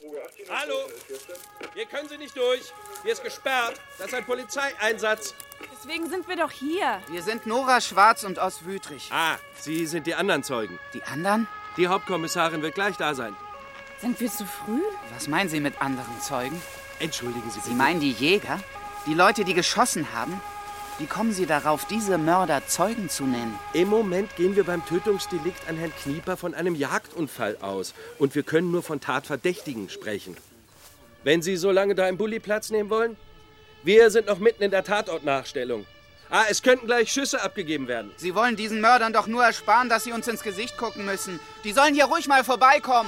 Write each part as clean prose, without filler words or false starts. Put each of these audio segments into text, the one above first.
Hallo? Hier können Sie nicht durch. Hier ist gesperrt. Das ist ein Polizeieinsatz. Deswegen sind wir doch hier. Wir sind Nora Schwarz und Oss Wüthrich. Ah, Sie sind die anderen Zeugen. Die anderen? Die Hauptkommissarin wird gleich da sein. Sind wir zu früh? Was meinen Sie mit anderen Zeugen? Entschuldigen Sie bitte. Sie meinen die Jäger? Die Leute, die geschossen haben? Wie kommen Sie darauf, diese Mörder Zeugen zu nennen? Im Moment gehen wir beim Tötungsdelikt an Herrn Knieper von einem Jagdunfall aus. Und wir können nur von Tatverdächtigen sprechen. Wenn Sie so lange da im Bulli Platz nehmen wollen? Wir sind noch mitten in der Tatortnachstellung. Es könnten gleich Schüsse abgegeben werden. Sie wollen diesen Mördern doch nur ersparen, dass sie uns ins Gesicht gucken müssen. Die sollen hier ruhig mal vorbeikommen.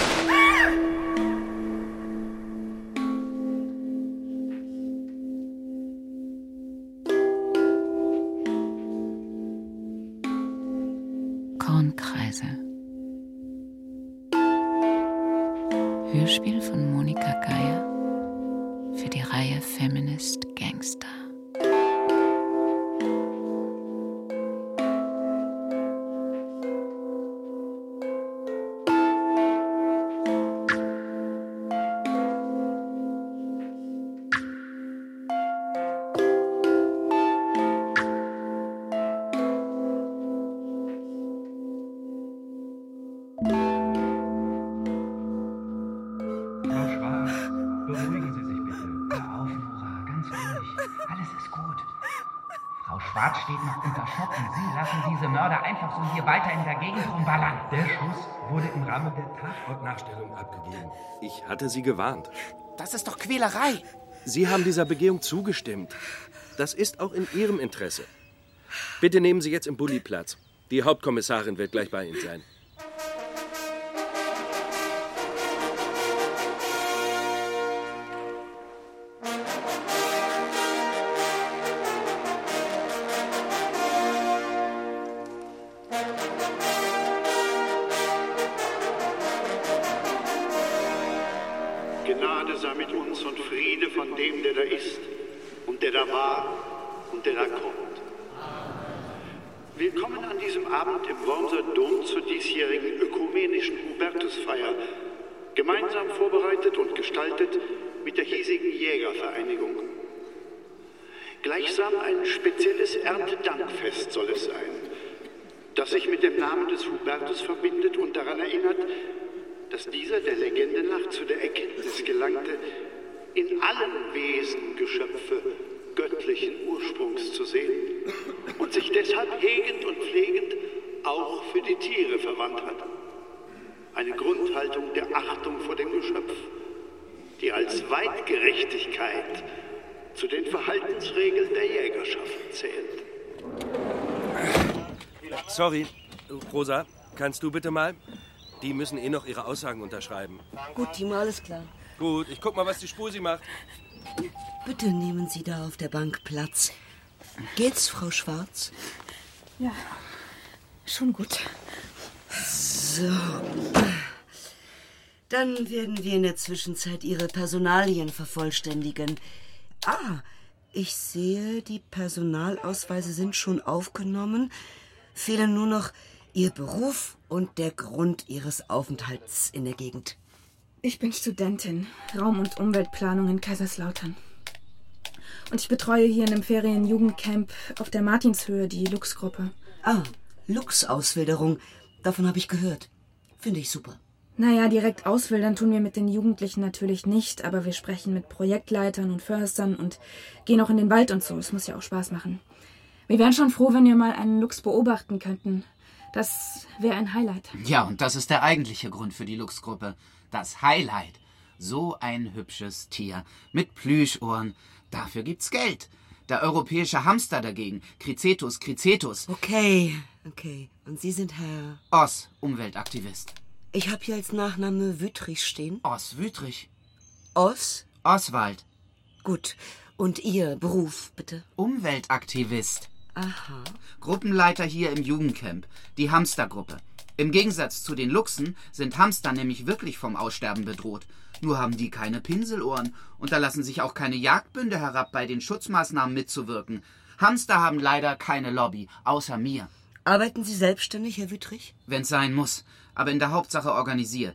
Kornkreise. Hörspiel von Monika Geier für die Reihe Feminist Gangster. Schwarz steht noch unter Schock und Sie lassen diese Mörder einfach so hier weiter in der Gegend rumballern. Der Schuss wurde im Rahmen der Tatortnachstellung abgegeben. Ich hatte Sie gewarnt. Das ist doch Quälerei. Sie haben dieser Begehung zugestimmt. Das ist auch in Ihrem Interesse. Bitte nehmen Sie jetzt im Bulli Platz. Die Hauptkommissarin wird gleich bei Ihnen sein. Gnade sei mit uns und Friede von dem, der da ist und der da war und der da kommt. Willkommen an diesem Abend im Wormser Dom zur diesjährigen ökumenischen Hubertusfeier, gemeinsam vorbereitet und gestaltet mit der hiesigen Jägervereinigung. Gleichsam ein spezielles Erntedankfest soll es sein, das sich mit dem Namen des Hubertus verbindet und daran erinnert, dass dieser der Legende nach zu der Erkenntnis gelangte, in allen Wesen Geschöpfe göttlichen Ursprungs zu sehen und sich deshalb hegend und pflegend auch für die Tiere verwandt hat. Eine Grundhaltung der Achtung vor dem Geschöpf, die als Weitgerechtigkeit zu den Verhaltensregeln der Jägerschaft zählt. Sorry, Rosa, kannst du bitte mal? Die müssen noch ihre Aussagen unterschreiben. Gut, Timo, alles klar. Gut, ich guck mal, was die Spusi macht. Bitte nehmen Sie da auf der Bank Platz. Geht's, Frau Schwarz? Ja, schon gut. So. Dann werden wir in der Zwischenzeit Ihre Personalien vervollständigen. Ich sehe, die Personalausweise sind schon aufgenommen. Fehlen nur noch Ihr Beruf und der Grund Ihres Aufenthalts in der Gegend. Ich bin Studentin, Raum- und Umweltplanung in Kaiserslautern. Und ich betreue hier in einem Ferienjugendcamp auf der Martinshöhe die Lux-Gruppe. Lux-Auswilderung. Davon habe ich gehört. Finde ich super. Naja, direkt auswildern tun wir mit den Jugendlichen natürlich nicht, aber wir sprechen mit Projektleitern und Förstern und gehen auch in den Wald und so. Es muss ja auch Spaß machen. Wir wären schon froh, wenn wir mal einen Luchs beobachten könnten. Das wäre ein Highlight. Ja, und das ist der eigentliche Grund für die Lux-Gruppe. Das Highlight. So ein hübsches Tier. Mit Plüschohren. Dafür gibt's Geld. Der europäische Hamster dagegen. Cricetus cricetus. Okay. Und Sie sind Herr? Oss, Umweltaktivist. Ich habe hier als Nachname Wüthrich stehen. Oss Wüthrich. Oss? Oswald. Gut. Und Ihr Beruf, bitte? Umweltaktivist. Aha. Gruppenleiter hier im Jugendcamp. Die Hamstergruppe. Im Gegensatz zu den Luchsen sind Hamster nämlich wirklich vom Aussterben bedroht. Nur haben die keine Pinselohren und da lassen sich auch keine Jagdbünde herab, bei den Schutzmaßnahmen mitzuwirken. Hamster haben leider keine Lobby, außer mir. Arbeiten Sie selbstständig, Herr Wüthrich? Wenn's sein muss, aber in der Hauptsache organisiert.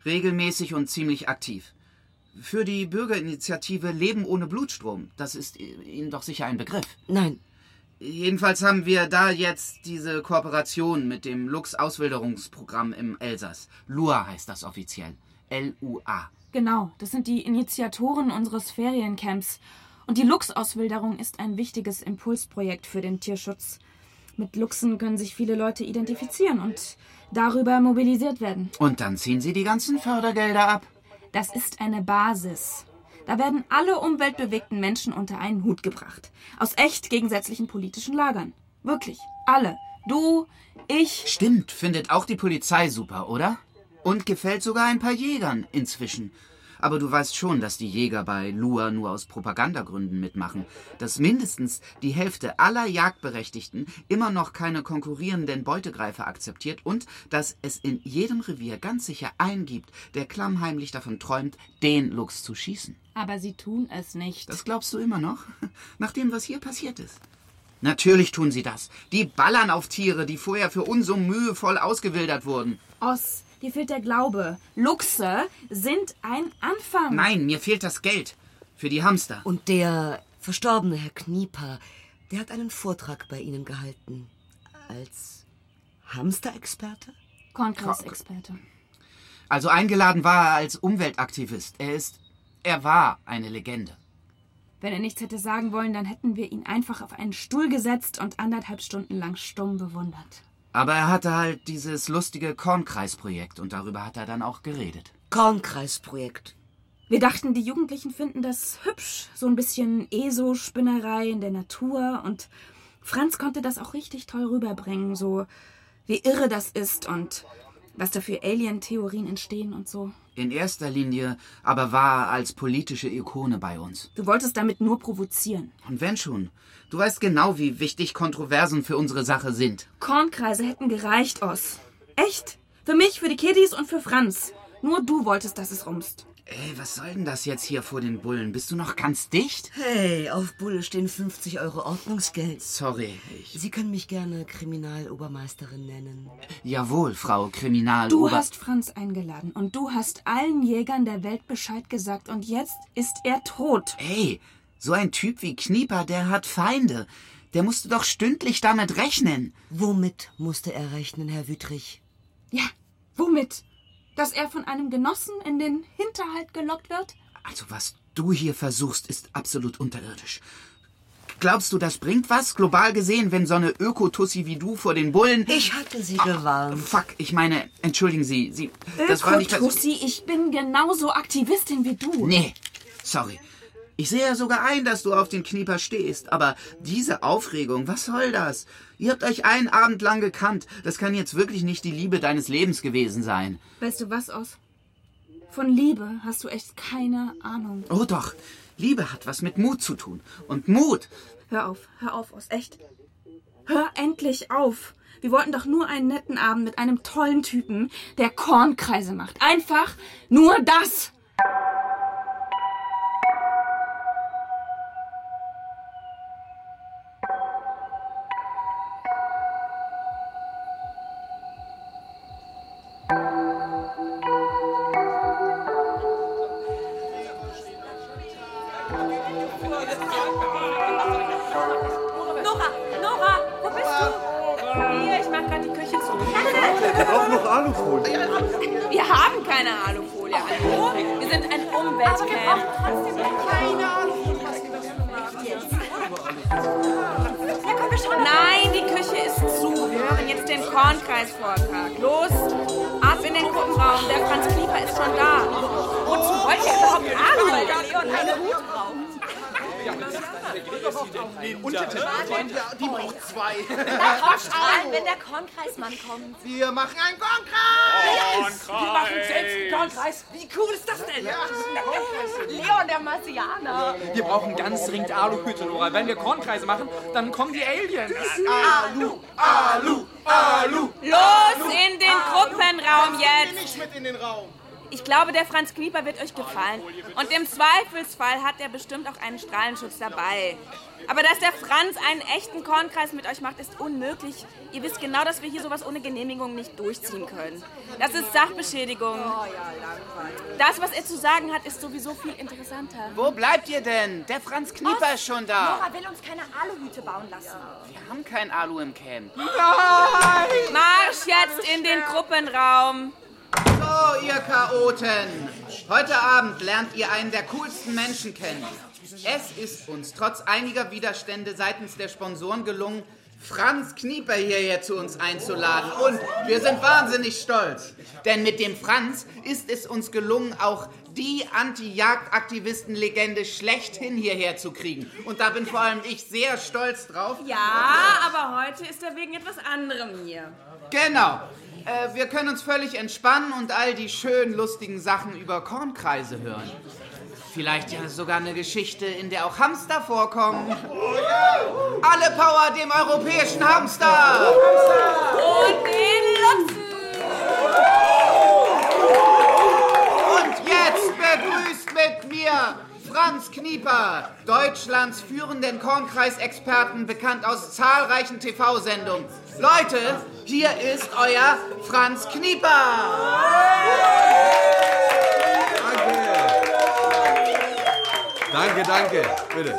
Regelmäßig und ziemlich aktiv. Für die Bürgerinitiative Leben ohne Blutstrom. Das ist Ihnen doch sicher ein Begriff. Nein. Jedenfalls haben wir da jetzt diese Kooperation mit dem Lux-Auswilderungsprogramm im Elsass. LUA heißt das offiziell. L-U-A. Genau, das sind die Initiatoren unseres Feriencamps. Und die Lux-Auswilderung ist ein wichtiges Impulsprojekt für den Tierschutz. Mit Luchsen können sich viele Leute identifizieren und darüber mobilisiert werden. Und dann ziehen Sie die ganzen Fördergelder ab. Das ist eine Basis. Da werden alle umweltbewegten Menschen unter einen Hut gebracht. Aus echt gegensätzlichen politischen Lagern. Wirklich, alle. Du, ich. Stimmt, findet auch die Polizei super, oder? Und gefällt sogar ein paar Jägern inzwischen. Aber du weißt schon, dass die Jäger bei LUA nur aus Propagandagründen mitmachen. Dass mindestens die Hälfte aller Jagdberechtigten immer noch keine konkurrierenden Beutegreifer akzeptiert und dass es in jedem Revier ganz sicher einen gibt, der klammheimlich davon träumt, den Luchs zu schießen. Aber sie tun es nicht. Das glaubst du immer noch? Nach dem, was hier passiert ist. Natürlich tun sie das. Die ballern auf Tiere, die vorher für uns so mühevoll ausgewildert wurden. Oss, dir fehlt der Glaube. Luchse sind ein Anfang. Nein, mir fehlt das Geld. Für die Hamster. Und der verstorbene Herr Knieper, der hat einen Vortrag bei Ihnen gehalten. Als Hamsterexperte? Kornkreisexperte. Also eingeladen war er als Umweltaktivist. Er war eine Legende. Wenn er nichts hätte sagen wollen, dann hätten wir ihn einfach auf einen Stuhl gesetzt und 1,5 Stunden lang stumm bewundert. Aber er hatte halt dieses lustige Kornkreisprojekt und darüber hat er dann auch geredet. Kornkreisprojekt. Wir dachten, die Jugendlichen finden das hübsch. So ein bisschen ESO-Spinnerei in der Natur. Und Franz konnte das auch richtig toll rüberbringen. So wie irre das ist und was da für Alien-Theorien entstehen und so. In erster Linie aber war er als politische Ikone bei uns. Du wolltest damit nur provozieren. Und wenn schon. Du weißt genau, wie wichtig Kontroversen für unsere Sache sind. Kornkreise hätten gereicht, Oss. Echt. Für mich, für die Kiddies und für Franz. Nur du wolltest, dass es rumst. Ey, was soll denn das jetzt hier vor den Bullen? Bist du noch ganz dicht? Hey, auf Bulle stehen 50 € Ordnungsgeld. Sorry, Sie können mich gerne Kriminalobermeisterin nennen. Jawohl, Frau Kriminal... Du hast Franz eingeladen und du hast allen Jägern der Welt Bescheid gesagt und jetzt ist er tot. Ey, so ein Typ wie Knieper, der hat Feinde. Der musste doch stündlich damit rechnen. Womit musste er rechnen, Herr Wüthrich? Ja, womit? Dass er von einem Genossen in den Hinterhalt gelockt wird? Also was du hier versuchst, ist absolut unterirdisch. Glaubst du, das bringt was, global gesehen, wenn so eine Ökotussi wie du vor den Bullen... Ich hatte sie gewarnt. Fuck, ich meine, entschuldigen Sie, das war nicht... Ökotussi, ich bin genauso Aktivistin wie du. Nee, sorry. Ich sehe ja sogar ein, dass du auf den Knieper stehst, aber diese Aufregung, was soll das? Ihr habt euch einen Abend lang gekannt. Das kann jetzt wirklich nicht die Liebe deines Lebens gewesen sein. Weißt du was, Oss? Von Liebe hast du echt keine Ahnung. Oh doch, Liebe hat was mit Mut zu tun. Und Mut... Hör auf, Oss, echt. Hör endlich auf. Wir wollten doch nur einen netten Abend mit einem tollen Typen, der Kornkreise macht. Einfach nur das. Nora, wo bist du? Hier, ich mach gerade die Küche zu. Wir brauchen noch Alufolie. Wir haben keine Alufolie. Hallo? Wir sind ein Umweltcamp. Keine Alufolie. Nein, die Küche ist zu. Wir hören jetzt den Kornkreisvortrag. Los, ab in den Gruppenraum. Der Franz Knieper ist schon da. Wozu wollt ihr überhaupt Alu? Weil der Leon einen Hut braucht. Die braucht 2. Na komm schon, wenn der Kornkreismann kommt. Wir machen einen Kornkreis! Wir machen selbst einen Kornkreis. Wie cool ist das denn? Leon, der Marsianer. Wir brauchen ganz dringend Aluhüte, Nora. Wenn wir Kornkreise machen, dann kommen die Aliens. Los in den Gruppenraum jetzt. Nicht mit in den Raum. Ich glaube, der Franz Knieper wird euch gefallen. Und im Zweifelsfall hat er bestimmt auch einen Strahlenschutz dabei. Aber dass der Franz einen echten Kornkreis mit euch macht, ist unmöglich. Ihr wisst genau, dass wir hier sowas ohne Genehmigung nicht durchziehen können. Das ist Sachbeschädigung. Das, was er zu sagen hat, ist sowieso viel interessanter. Wo bleibt ihr denn? Der Franz Knieper ist schon da. Nora will uns keine Aluhüte bauen lassen. Wir haben kein Alu im Camp. Nein! Marsch jetzt in den Gruppenraum. So, ihr Chaoten. Heute Abend lernt ihr einen der coolsten Menschen kennen. Es ist uns trotz einiger Widerstände seitens der Sponsoren gelungen, Franz Knieper hierher zu uns einzuladen. Und wir sind wahnsinnig stolz. Denn mit dem Franz ist es uns gelungen, auch die Anti-Jagd-Aktivisten-Legende schlechthin hierher zu kriegen. Und da bin vor allem ich sehr stolz drauf. Ja, aber heute ist er wegen etwas anderem hier. Genau. Wir können uns völlig entspannen und all die schönen, lustigen Sachen über Kornkreise hören. Vielleicht ja sogar eine Geschichte, in der auch Hamster vorkommen. Alle Power dem europäischen Hamster! Und den Luchsen! Und jetzt begrüßt mit mir Franz Knieper, Deutschlands führenden Kornkreisexperten, bekannt aus zahlreichen TV-Sendungen. Leute, hier ist euer Franz Knieper! Danke, bitte.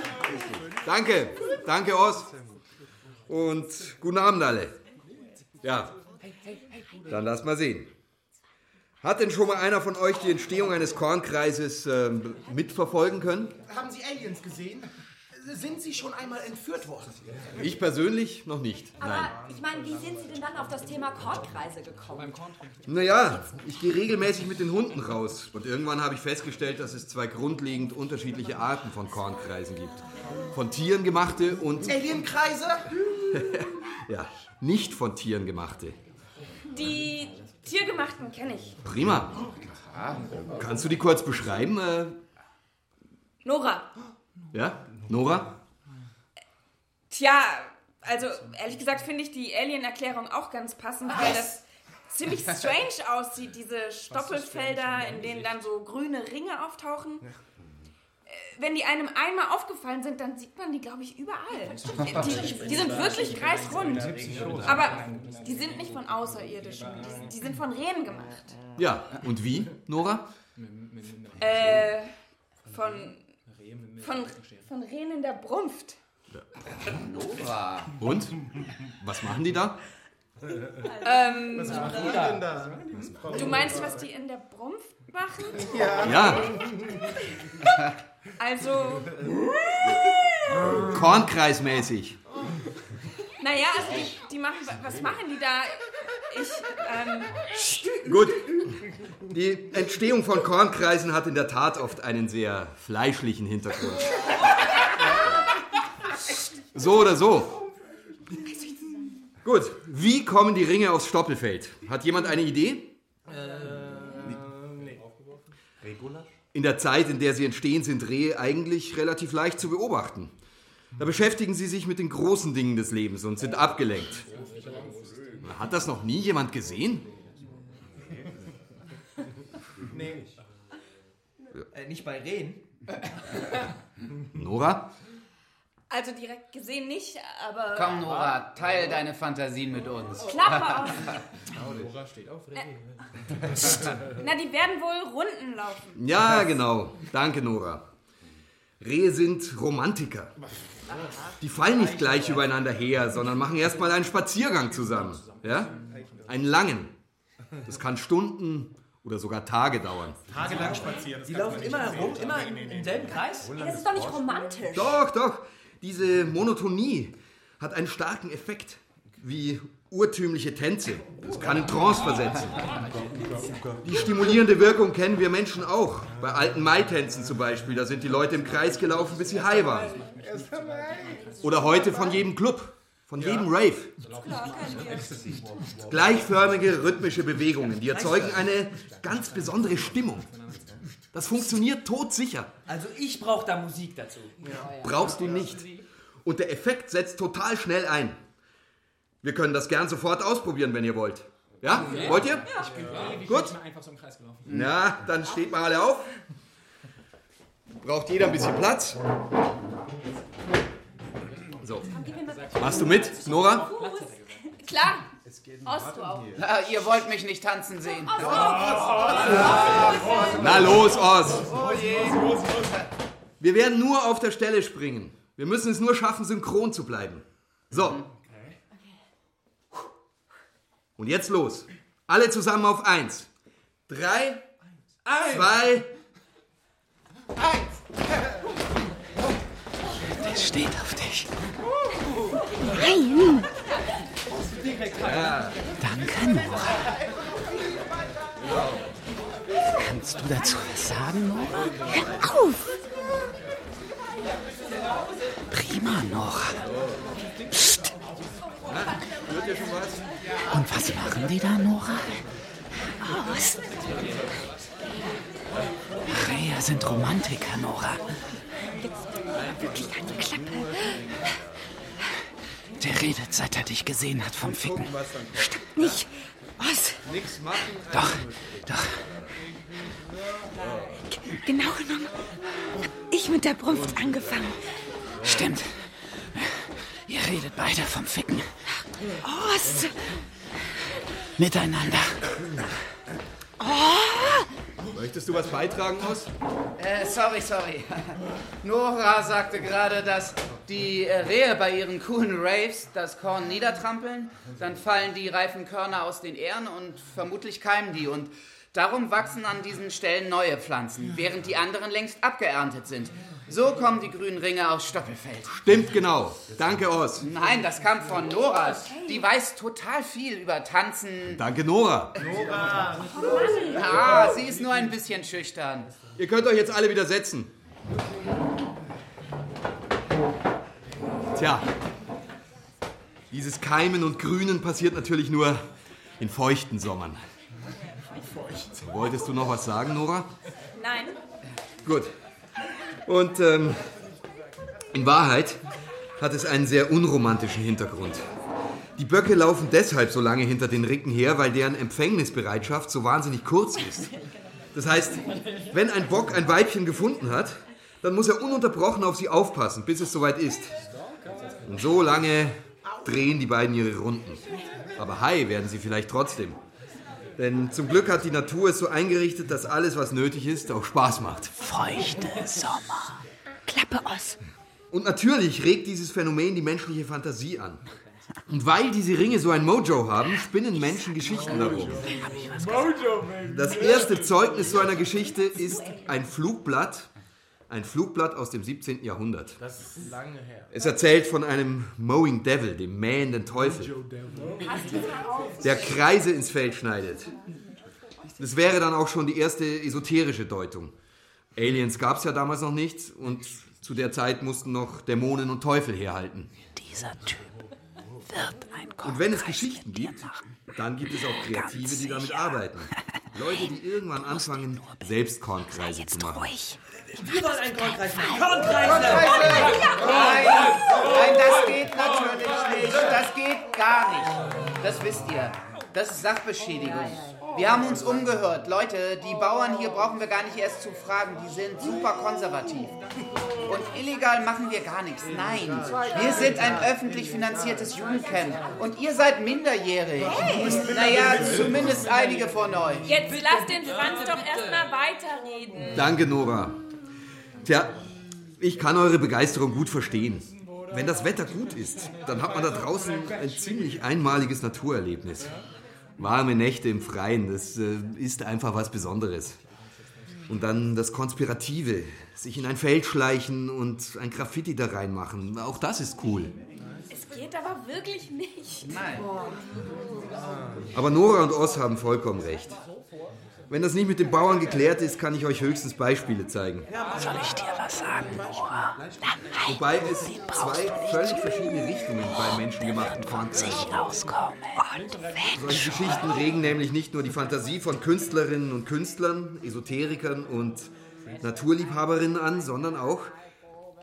Danke, Ost. Und guten Abend alle. Ja, dann lass mal sehen. Hat denn schon mal einer von euch die Entstehung eines Kornkreises mitverfolgen können? Haben Sie Aliens gesehen? Sind Sie schon einmal entführt worden? Ich persönlich noch nicht, nein. Aber ich meine, wie sind Sie denn dann auf das Thema Kornkreise gekommen? Naja, ich gehe regelmäßig mit den Hunden raus. Und irgendwann habe ich festgestellt, dass es zwei grundlegend unterschiedliche Arten von Kornkreisen gibt. Von Tieren gemachte und... Alienkreise? Ja, nicht von Tieren gemachte. Die tiergemachten kenne ich. Prima. Kannst du die kurz beschreiben? Nora. Ja, Nora? Tja, also ehrlich gesagt finde ich die Alien-Erklärung auch ganz passend, weil das ziemlich strange aussieht, diese Stoppelfelder, in denen dann so grüne Ringe auftauchen. Wenn die einem einmal aufgefallen sind, dann sieht man die, glaube ich, überall. Die sind wirklich kreisrund. Aber die sind nicht von Außerirdischen. Die sind von Rehen gemacht. Ja, und wie, Nora? Von Rehen in der Brunft. Nora. Und? Was machen die da? Was machen die denn da? Du meinst, was die in der Brunft machen? Ja. Also... Kornkreismäßig. Naja, also die machen... Was machen die da? Gut. Die Entstehung von Kornkreisen hat in der Tat oft einen sehr fleischlichen Hintergrund. So oder so. Gut, wie kommen die Ringe aufs Stoppelfeld? Hat jemand eine Idee? Nee. Regula? In der Zeit, in der sie entstehen, sind Rehe eigentlich relativ leicht zu beobachten. Da beschäftigen sie sich mit den großen Dingen des Lebens und sind abgelenkt. Hat das noch nie jemand gesehen? Nee. Nicht bei Rehen. Nora? Also direkt gesehen nicht, aber... Komm, Nora, teil deine Fantasien mit uns. Klappe auf. Nora steht auf Rehen. Na, die werden wohl Runden laufen. Ja, genau. Danke, Nora. Rehe sind Romantiker. Die fallen nicht gleich übereinander her, sondern machen erstmal einen Spaziergang zusammen. Ja? Einen langen. Das kann Stunden oder sogar Tage dauern. Tagelang spazieren. Die laufen immer herum, immer im selben Kreis? Hey, das ist doch nicht romantisch. Doch. Diese Monotonie hat einen starken Effekt. Wie urtümliche Tänze. Das kann in Trance versetzen. Die stimulierende Wirkung kennen wir Menschen auch. Bei alten Maitänzen zum Beispiel. Da sind die Leute im Kreis gelaufen, bis sie high waren. Oder heute von jedem Club. Von jedem Rave. Gleichförmige rhythmische Bewegungen. Die erzeugen eine ganz besondere Stimmung. Das funktioniert todsicher. Also ich brauche da Musik dazu. Brauchst du nicht. Und der Effekt setzt total schnell ein. Wir können das gern sofort ausprobieren, wenn ihr wollt. Ja? Wollt ihr? Gut. Einfach so im Kreis gelaufen. Na, dann steht mal alle auf. Braucht jeder ein bisschen Platz. So. Machst du mit, Nora? Klar. Ost, du auch. Ihr wollt mich nicht tanzen sehen. Na los, Oz. Wir werden nur auf der Stelle springen. Wir müssen es nur schaffen, synchron zu bleiben. So. Und jetzt los. Alle zusammen auf 1. 3, 2, 1. Der steht auf dich. Nein! Ja. Danke, Nora. Kannst du dazu was sagen, Nora? Hör auf! Prima, Nora. Psst. Hört ihr schon was? Und was machen die da, Nora? Ost! Rehe sind Romantiker, Nora. Jetzt wirklich eine Klappe. Der redet, seit er dich gesehen hat, vom Ficken. Stimmt nicht. Was? Nix machen. Doch. Genau genommen hab ich mit der Brunft angefangen. Stimmt. Ihr redet beide vom Ficken. Ost! Miteinander. Möchtest du was beitragen, Oz? Sorry. Nora sagte gerade, dass die Rehe bei ihren coolen Raves das Korn niedertrampeln. Dann fallen die reifen Körner aus den Ähren und vermutlich keimen die. Und darum wachsen an diesen Stellen neue Pflanzen, während die anderen längst abgeerntet sind. So kommen die grünen Ringe aus Stoppelfeld. Stimmt genau. Danke, Oz. Nein, das kam von Nora. Die weiß total viel über Tanzen. Danke, Nora. Sie ist nur ein bisschen schüchtern. Ihr könnt euch jetzt alle wieder setzen. Tja, dieses Keimen und Grünen passiert natürlich nur in feuchten Sommern. Wolltest du noch was sagen, Nora? Nein. Gut. Und in Wahrheit hat es einen sehr unromantischen Hintergrund. Die Böcke laufen deshalb so lange hinter den Ricken her, weil deren Empfängnisbereitschaft so wahnsinnig kurz ist. Das heißt, wenn ein Bock ein Weibchen gefunden hat, dann muss er ununterbrochen auf sie aufpassen, bis es soweit ist. Und so lange drehen die beiden ihre Runden. Aber high werden sie vielleicht trotzdem. Denn zum Glück hat die Natur es so eingerichtet, dass alles, was nötig ist, auch Spaß macht. Feuchte Sommer. Klappe, Oz. Und natürlich regt dieses Phänomen die menschliche Fantasie an. Und weil diese Ringe so ein Mojo haben, spinnen Menschen Geschichten darum. Das erste Zeugnis so einer Geschichte ist ein Flugblatt aus dem 17. Jahrhundert. Das ist lange her. Es erzählt von einem Mowing Devil, dem mähenden Teufel, der Kreise ins Feld schneidet. Das wäre dann auch schon die erste esoterische Deutung. Aliens gab es ja damals noch nicht und zu der Zeit mussten noch Dämonen und Teufel herhalten. Dieser Typ wird ein Kornkreis. Und wenn es Geschichten gibt, dann gibt es auch Kreative, die damit arbeiten. Leute, die irgendwann anfangen, selbst Kornkreise zu machen. Wir wollen einen Kornkreis machen. Kornkreis! Nein, das geht natürlich nicht. Das geht gar nicht. Das wisst ihr. Das ist Sachbeschädigung. Wir haben uns umgehört. Leute, die Bauern hier brauchen wir gar nicht erst zu fragen. Die sind super konservativ. Und illegal machen wir gar nichts. Nein, wir sind ein öffentlich finanziertes Jugendcamp. Und ihr seid minderjährig. Naja, zumindest einige von euch. Jetzt lasst den Franz doch erstmal weiterreden. Danke, Nora. Tja, ich kann eure Begeisterung gut verstehen. Wenn das Wetter gut ist, dann hat man da draußen ein ziemlich einmaliges Naturerlebnis. Warme Nächte im Freien, das ist einfach was Besonderes. Und dann das Konspirative, sich in ein Feld schleichen und ein Graffiti da reinmachen, auch das ist cool. Es geht aber wirklich nicht. Nein. Aber Nora und Oz haben vollkommen recht. Wenn das nicht mit den Bauern geklärt ist, kann ich euch höchstens Beispiele zeigen. Soll ich dir was sagen, Nora? Wobei es zwei völlig verschiedene Richtungen bei menschengemachten Kornkreisen gibt. Solche Geschichten regen nämlich nicht nur die Fantasie von Künstlerinnen und Künstlern, Esoterikern und Naturliebhaberinnen an, sondern auch...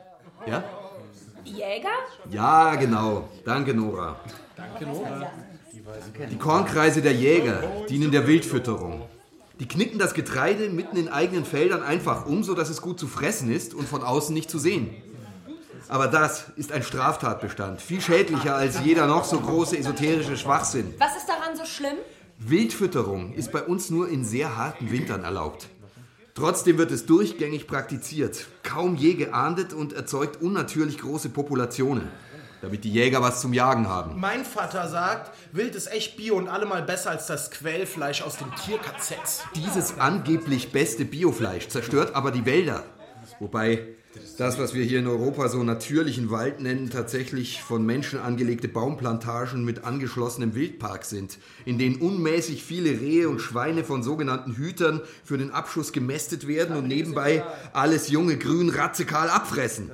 Ja? Jäger? Ja, genau. Danke, Nora. Danke, Nora. Die Kornkreise der Jäger dienen der Wildfütterung. Die knicken das Getreide mitten in eigenen Feldern einfach um, sodass es gut zu fressen ist und von außen nicht zu sehen. Aber das ist ein Straftatbestand, viel schädlicher als jeder noch so große esoterische Schwachsinn. Was ist daran so schlimm? Wildfütterung ist bei uns nur in sehr harten Wintern erlaubt. Trotzdem wird es durchgängig praktiziert, kaum je geahndet und erzeugt unnatürlich große Populationen, damit die Jäger was zum Jagen haben. Mein Vater sagt, Wild ist echt bio und allemal besser als das Quellfleisch aus dem Tierkazett. Dieses angeblich beste Biofleisch zerstört aber die Wälder. Wobei das, was wir hier in Europa so natürlichen Wald nennen, tatsächlich von Menschen angelegte Baumplantagen mit angeschlossenem Wildpark sind, in denen unmäßig viele Rehe und Schweine von sogenannten Hütern für den Abschuss gemästet werden und nebenbei alles junge Grün radikal abfressen.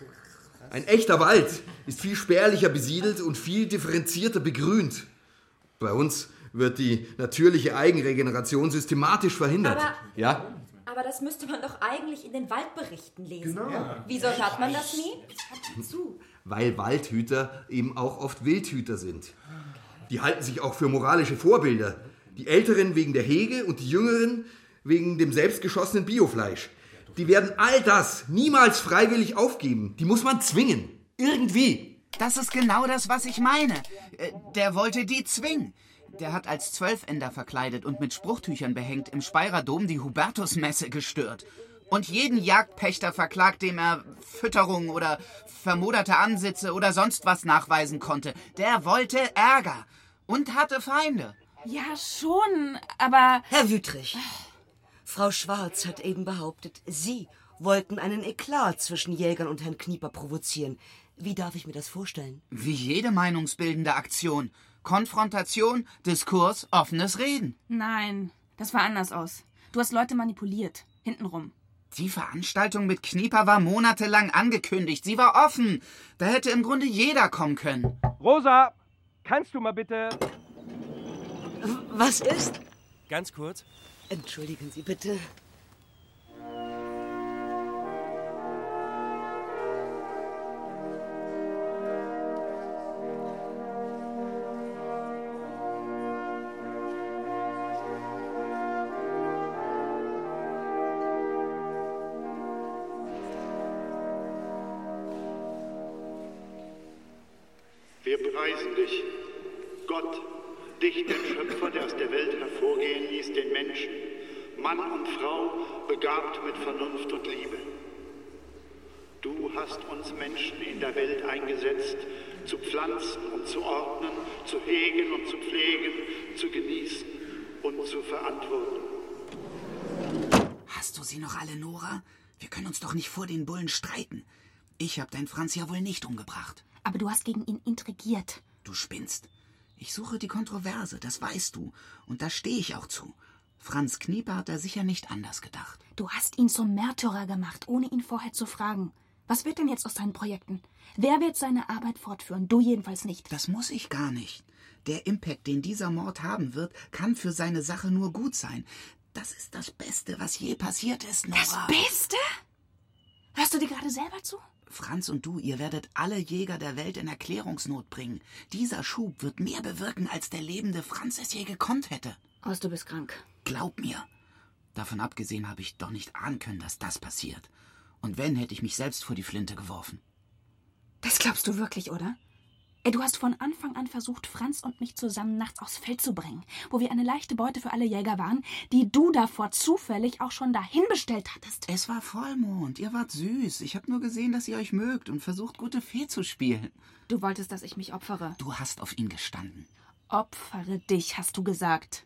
Ein echter Wald ist viel spärlicher besiedelt und viel differenzierter begrünt. Bei uns wird die natürliche Eigenregeneration systematisch verhindert. Aber das müsste man doch eigentlich in den Waldberichten lesen. Genau. Wieso hört man das nie? Weil Waldhüter eben auch oft Wildhüter sind. Die halten sich auch für moralische Vorbilder. Die Älteren wegen der Hege und die Jüngeren wegen dem selbstgeschossenen Biofleisch. Die werden all das niemals freiwillig aufgeben. Die muss man zwingen. Irgendwie. Das ist genau das, was ich meine. Der wollte die zwingen. Der hat als Zwölfender verkleidet und mit Spruchtüchern behängt im Speyerer Dom die Hubertusmesse gestört. Und jeden Jagdpächter verklagt, dem er Fütterung oder vermoderte Ansitze oder sonst was nachweisen konnte. Der wollte Ärger und hatte Feinde. Ja, schon, aber... Herr Wüthrich, Frau Schwarz hat eben behauptet, Sie wollten einen Eklat zwischen Jägern und Herrn Knieper provozieren. Wie darf ich mir das vorstellen? Wie jede meinungsbildende Aktion. Konfrontation, Diskurs, offenes Reden. Nein, das war anders aus. Du hast Leute manipuliert. Hintenrum. Die Veranstaltung mit Knieper war monatelang angekündigt. Sie war offen. Da hätte im Grunde jeder kommen können. Rosa, kannst du mal bitte... Was ist? Ganz kurz. Entschuldigen Sie bitte. Wir preisen dich, Gott, dich, den Schöpfer, der aus der Welt hervorgehen ließ, den Menschen, Mann und Frau, begabt mit Vernunft und Liebe. Du hast uns Menschen in der Welt eingesetzt, zu pflanzen und zu ordnen, zu hegen und zu pflegen, zu genießen und zu verantworten. Hast du sie noch alle, Nora? Wir können uns doch nicht vor den Bullen streiten. Ich hab deinen Franz ja wohl nicht umgebracht. Aber du hast gegen ihn intrigiert. Du spinnst. Ich suche die Kontroverse, das weißt du. Und da stehe ich auch zu. Franz Knieper hat da sicher nicht anders gedacht. Du hast ihn zum Märtyrer gemacht, ohne ihn vorher zu fragen. Was wird denn jetzt aus seinen Projekten? Wer wird seine Arbeit fortführen? Du jedenfalls nicht. Das muss ich gar nicht. Der Impact, den dieser Mord haben wird, kann für seine Sache nur gut sein. Das ist das Beste, was je passiert ist, Nora. Das Beste? Hörst du dir gerade selber zu? Franz und du, ihr werdet alle Jäger der Welt in Erklärungsnot bringen. Dieser Schub wird mehr bewirken, als der lebende Franz es je gekonnt hätte. Du bist krank. Glaub mir. Davon abgesehen habe ich doch nicht ahnen können, dass das passiert. Und wenn, hätte ich mich selbst vor die Flinte geworfen. Das glaubst du wirklich, oder? Du hast von Anfang an versucht, Franz und mich zusammen nachts aufs Feld zu bringen, wo wir eine leichte Beute für alle Jäger waren, die du davor zufällig auch schon dahin bestellt hattest. Es war Vollmond, ihr wart süß. Ich habe nur gesehen, dass ihr euch mögt und versucht, gute Fee zu spielen. Du wolltest, dass ich mich opfere. Du hast auf ihn gestanden. Opfere dich, hast du gesagt.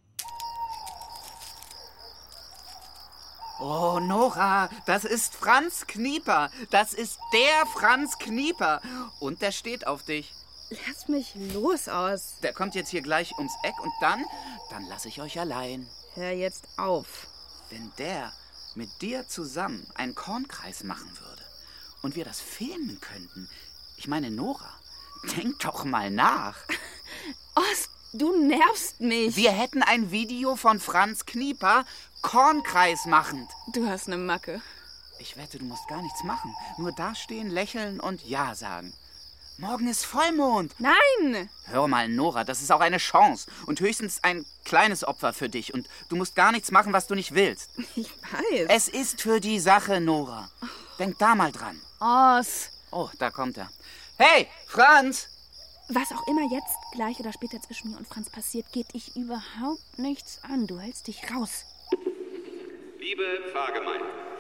Oh, Nora, das ist Franz Knieper. Das ist der Franz Knieper. Und der steht auf dich. Lass mich los aus. Der kommt jetzt hier gleich ums Eck und dann lasse ich euch allein. Hör jetzt auf. Wenn der mit dir zusammen einen Kornkreis machen würde und wir das filmen könnten. Ich meine, Nora, denk doch mal nach. Ost, du nervst mich. Wir hätten ein Video von Franz Knieper Kornkreis machend. Du hast eine Macke. Ich wette, du musst gar nichts machen. Nur dastehen, lächeln und Ja sagen. Morgen ist Vollmond. Nein! Hör mal, Nora, das ist auch eine Chance. Und höchstens ein kleines Opfer für dich. Und du musst gar nichts machen, was du nicht willst. Ich weiß. Es ist für die Sache, Nora. Denk da mal dran. Oz. Oh, da kommt er. Hey, Franz! Was auch immer jetzt, gleich oder später zwischen mir und Franz passiert, geht dich überhaupt nichts an. Du hältst dich raus. Liebe Pfarrgemeinde,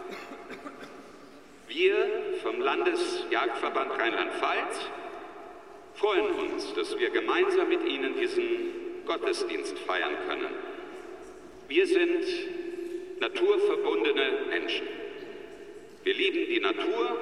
wir vom Landesjagdverband Rheinland-Pfalz freuen uns, dass wir gemeinsam mit Ihnen diesen Gottesdienst feiern können. Wir sind naturverbundene Menschen. Wir lieben die Natur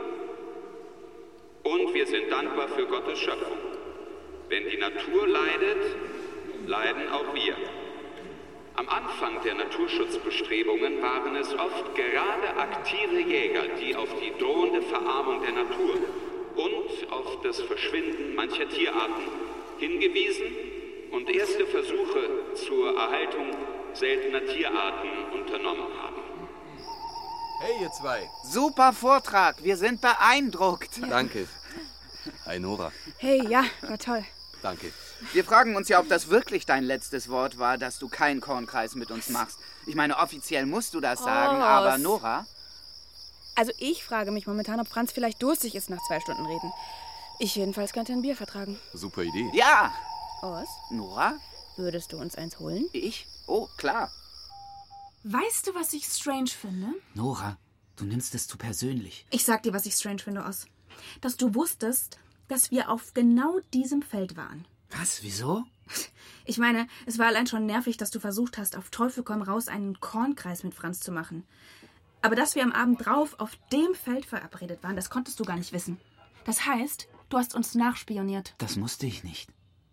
und wir sind dankbar für Gottes Schöpfung. Wenn die Natur leidet, leiden auch wir. Am Anfang der Naturschutzbestrebungen waren es oft gerade aktive Jäger, die auf die drohende Verarmung der Natur und auf das Verschwinden mancher Tierarten hingewiesen und erste Versuche zur Erhaltung seltener Tierarten unternommen haben. Hey, ihr zwei. Super Vortrag, wir sind beeindruckt. Danke. Hi, Nora. Hey, ja, war toll. Danke. Wir fragen uns ja, ob das wirklich dein letztes Wort war, dass du keinen Kornkreis mit uns machst. Ich meine, offiziell musst du das sagen, aber Nora? Also ich frage mich momentan, ob Franz vielleicht durstig ist nach 2 Stunden Reden. Ich jedenfalls könnte ein Bier vertragen. Super Idee. Ja! Oz, Nora? würdest du uns eins holen? Ich? Oh, klar. Weißt du, was ich strange finde? Nora, du nimmst es zu persönlich. Ich sag dir, was ich strange finde, Oz. Dass du wusstest, dass wir auf genau diesem Feld waren. Was? Wieso? Ich meine, es war allein schon nervig, dass du versucht hast, auf Teufel komm raus einen Kornkreis mit Franz zu machen. Aber dass wir am Abend drauf auf dem Feld verabredet waren, das konntest du gar nicht wissen. Das heißt, du hast uns nachspioniert. Das musste ich nicht.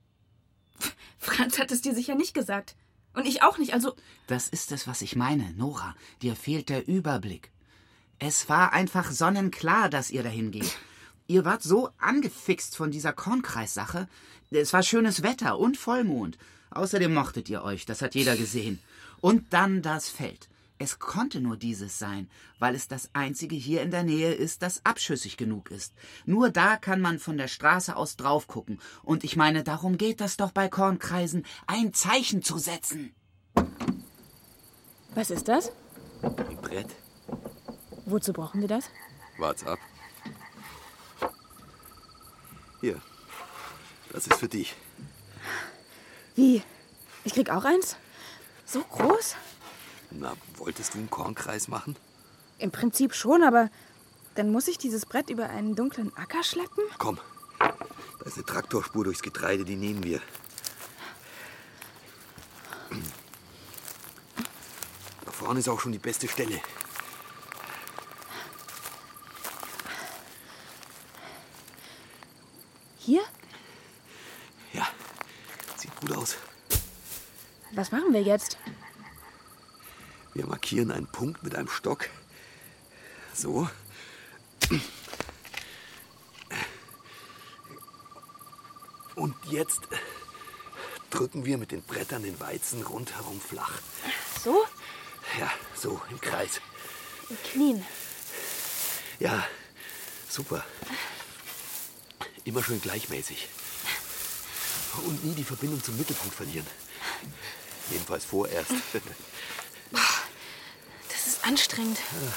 Franz hat es dir sicher nicht gesagt. Und ich auch nicht, also... Das ist es, was ich meine, Nora. Dir fehlt der Überblick. Es war einfach sonnenklar, dass ihr dahin geht. Ihr wart so angefixt von dieser Kornkreissache. Es war schönes Wetter und Vollmond. Außerdem mochtet ihr euch, das hat jeder gesehen. Und dann das Feld. Es konnte nur dieses sein, weil es das einzige hier in der Nähe ist, das abschüssig genug ist. Nur da kann man von der Straße aus drauf gucken. Und ich meine, darum geht das doch bei Kornkreisen, ein Zeichen zu setzen. Was ist das? Ein Brett. Wozu brauchen wir das? Wart's ab. Hier. Das ist für dich. Wie? Ich krieg auch eins? So groß? Na, wolltest du einen Kornkreis machen? Im Prinzip schon, aber dann muss ich dieses Brett über einen dunklen Acker schleppen? Komm, da ist eine Traktorspur durchs Getreide, die nehmen wir. Da vorne ist auch schon die beste Stelle. Hier? Ja, sieht gut aus. Was machen wir jetzt? Wir markieren einen Punkt mit einem Stock. So. Und jetzt drücken wir mit den Brettern den Weizen rundherum flach. So? Ja, so im Kreis. Mit Knien. Ja, super. Immer schön gleichmäßig. Und nie die Verbindung zum Mittelpunkt verlieren. Jedenfalls vorerst. Das ist anstrengend.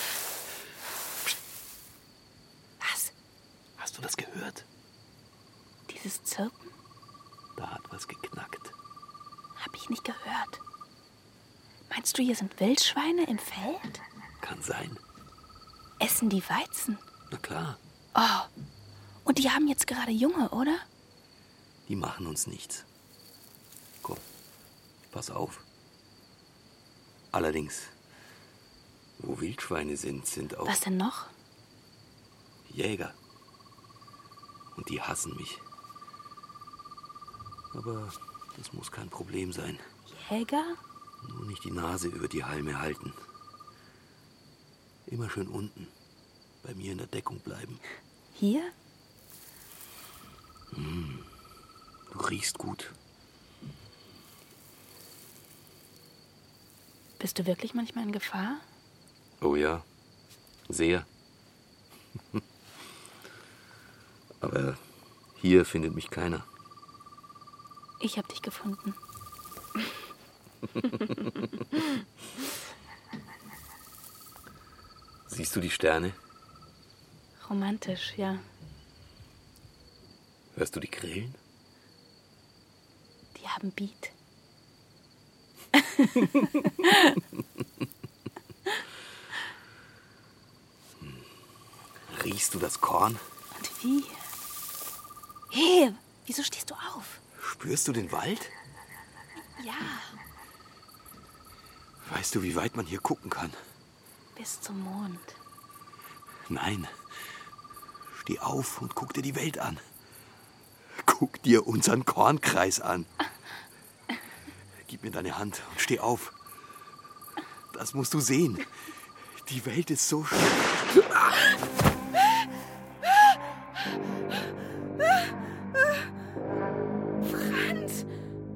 Was? Hast du das gehört? Dieses Zirpen? Da hat was geknackt. Hab ich nicht gehört. Meinst du, hier sind Wildschweine im Feld? Kann sein. Essen die Weizen? Na klar. Oh, und die haben jetzt gerade Junge, oder? Die machen uns nichts. Komm, pass auf. Allerdings, wo Wildschweine sind auch... Was denn noch? Jäger. Und die hassen mich. Aber das muss kein Problem sein. Jäger? Nur nicht die Nase über die Halme halten. Immer schön unten. Bei mir in der Deckung bleiben. Hier? Du riechst gut. Bist du wirklich manchmal in Gefahr? Oh ja, sehr. Aber Hier findet mich keiner. Ich habe dich gefunden. Siehst du die Sterne? Romantisch, ja. Hörst du die Grillen? Die haben Beat. Riechst du das Korn? Und wie? Hey, wieso stehst du auf? Spürst du den Wald? Ja, Weißt du, wie weit man hier gucken kann? bis zum Mond. Nein. Steh auf und guck dir die Welt an. Guck dir unseren Kornkreis an. Gib mir deine Hand und steh auf. Das musst du sehen. Die Welt ist so schön. Franz!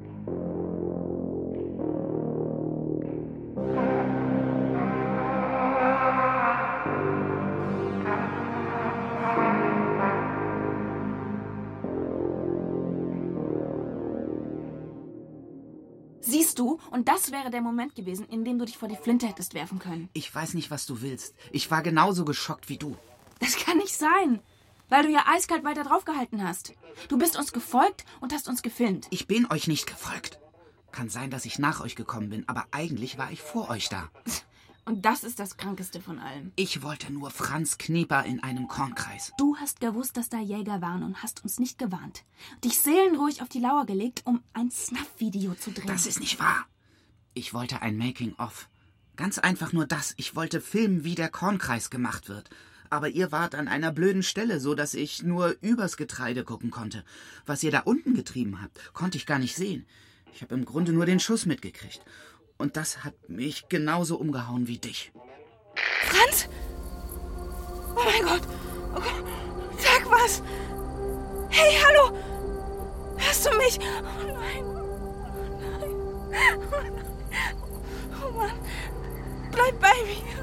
Siehst du, und das wäre der Moment gewesen, in dem du dich vor die Flinte hättest werfen können. Ich weiß nicht, was du willst. Ich war genauso geschockt wie du. Das kann nicht sein, weil du ja eiskalt weiter draufgehalten hast. Du bist uns gefolgt und hast uns gefilmt. Ich bin euch nicht gefolgt. Kann sein, dass ich nach euch gekommen bin, aber eigentlich war ich vor euch da. Und das ist das Krankeste von allem. Ich wollte nur Franz Knieper in einem Kornkreis. Du hast gewusst, dass da Jäger waren und hast uns nicht gewarnt. Dich seelenruhig auf die Lauer gelegt, um ein Snuff-Video zu drehen. Das ist nicht wahr. Ich wollte ein Making-of. Ganz einfach nur das. Ich wollte filmen, wie der Kornkreis gemacht wird. Aber ihr wart an einer blöden Stelle, so dass ich nur übers Getreide gucken konnte. Was ihr da unten getrieben habt, konnte ich gar nicht sehen. Ich habe im Grunde nur den Schuss mitgekriegt. Und das hat mich genauso umgehauen wie dich. Franz? Oh mein Gott. Oh Gott. Sag was. Hey, hallo. Hörst du mich? Oh nein. Oh nein. Oh nein. Oh Mann. Bleib bei mir.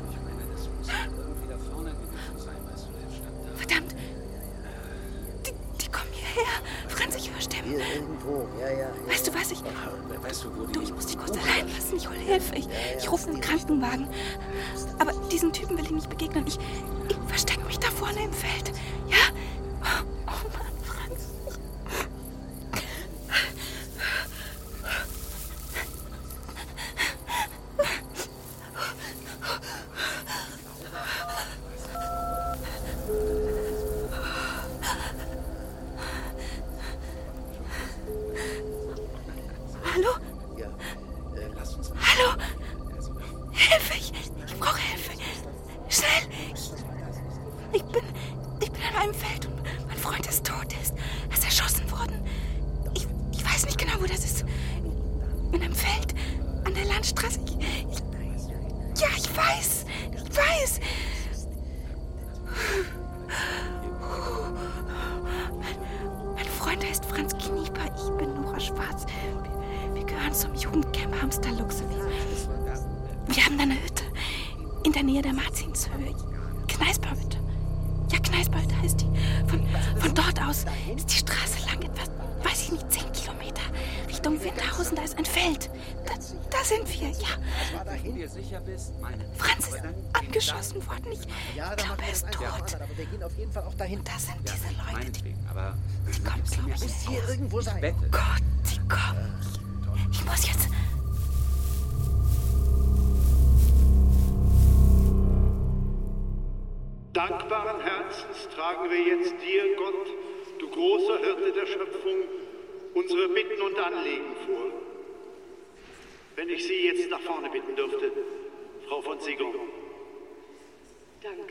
Verdammt. Die kommen hierher. Franz, ich höre Stimmen. Hier irgendwo, ja. Weißt du was? Weißt du, wo die... Du, ich muss dich kurz allein lassen. Ich hole Hilfe. Ich rufe einen Krankenwagen. Aber diesen Typen will ich nicht begegnen. Ich verstecke mich da vorne im Feld. Ja? Oh Mann, Franz. Hallo? Ja, lass uns... Hallo? Hilfe! Ich brauche Hilfe. Schnell! Ich bin an einem Feld und mein Freund ist tot. Er ist erschossen worden. Ich weiß nicht genau, wo das ist. In einem Feld an der Landstraße. Ja, ich weiß. Mein Freund heißt Franz Knieper. Ich bin Nora Schwarz. Wir gehören zum Jugendcamp Hamsterluchse. Wir haben da eine Hütte in der Nähe der Marzinshöhe. Kneißberghütte. Ja, Kneißberghütte heißt die. Von dort aus ist die Straße lang, etwa, weiß ich nicht, 10 Kilometer. Richtung Winterhausen, da ist ein Feld. Da sind wir, ja. Franz ist angeschossen worden. Ich glaube, er ist tot. Aber wir gehen auf jeden Fall auch dahin. Da sind diese Leute, die kommen, Sie glaube ich. muss hier irgendwo sein. Oh Gott, sie kommen. Ich muss jetzt... Dankbaren Herzens tragen wir jetzt dir, Gott, du großer Hirte der Schöpfung, unsere Bitten und Anliegen vor. Wenn ich Sie jetzt nach vorne bitten dürfte, Frau von Siegel. Danke.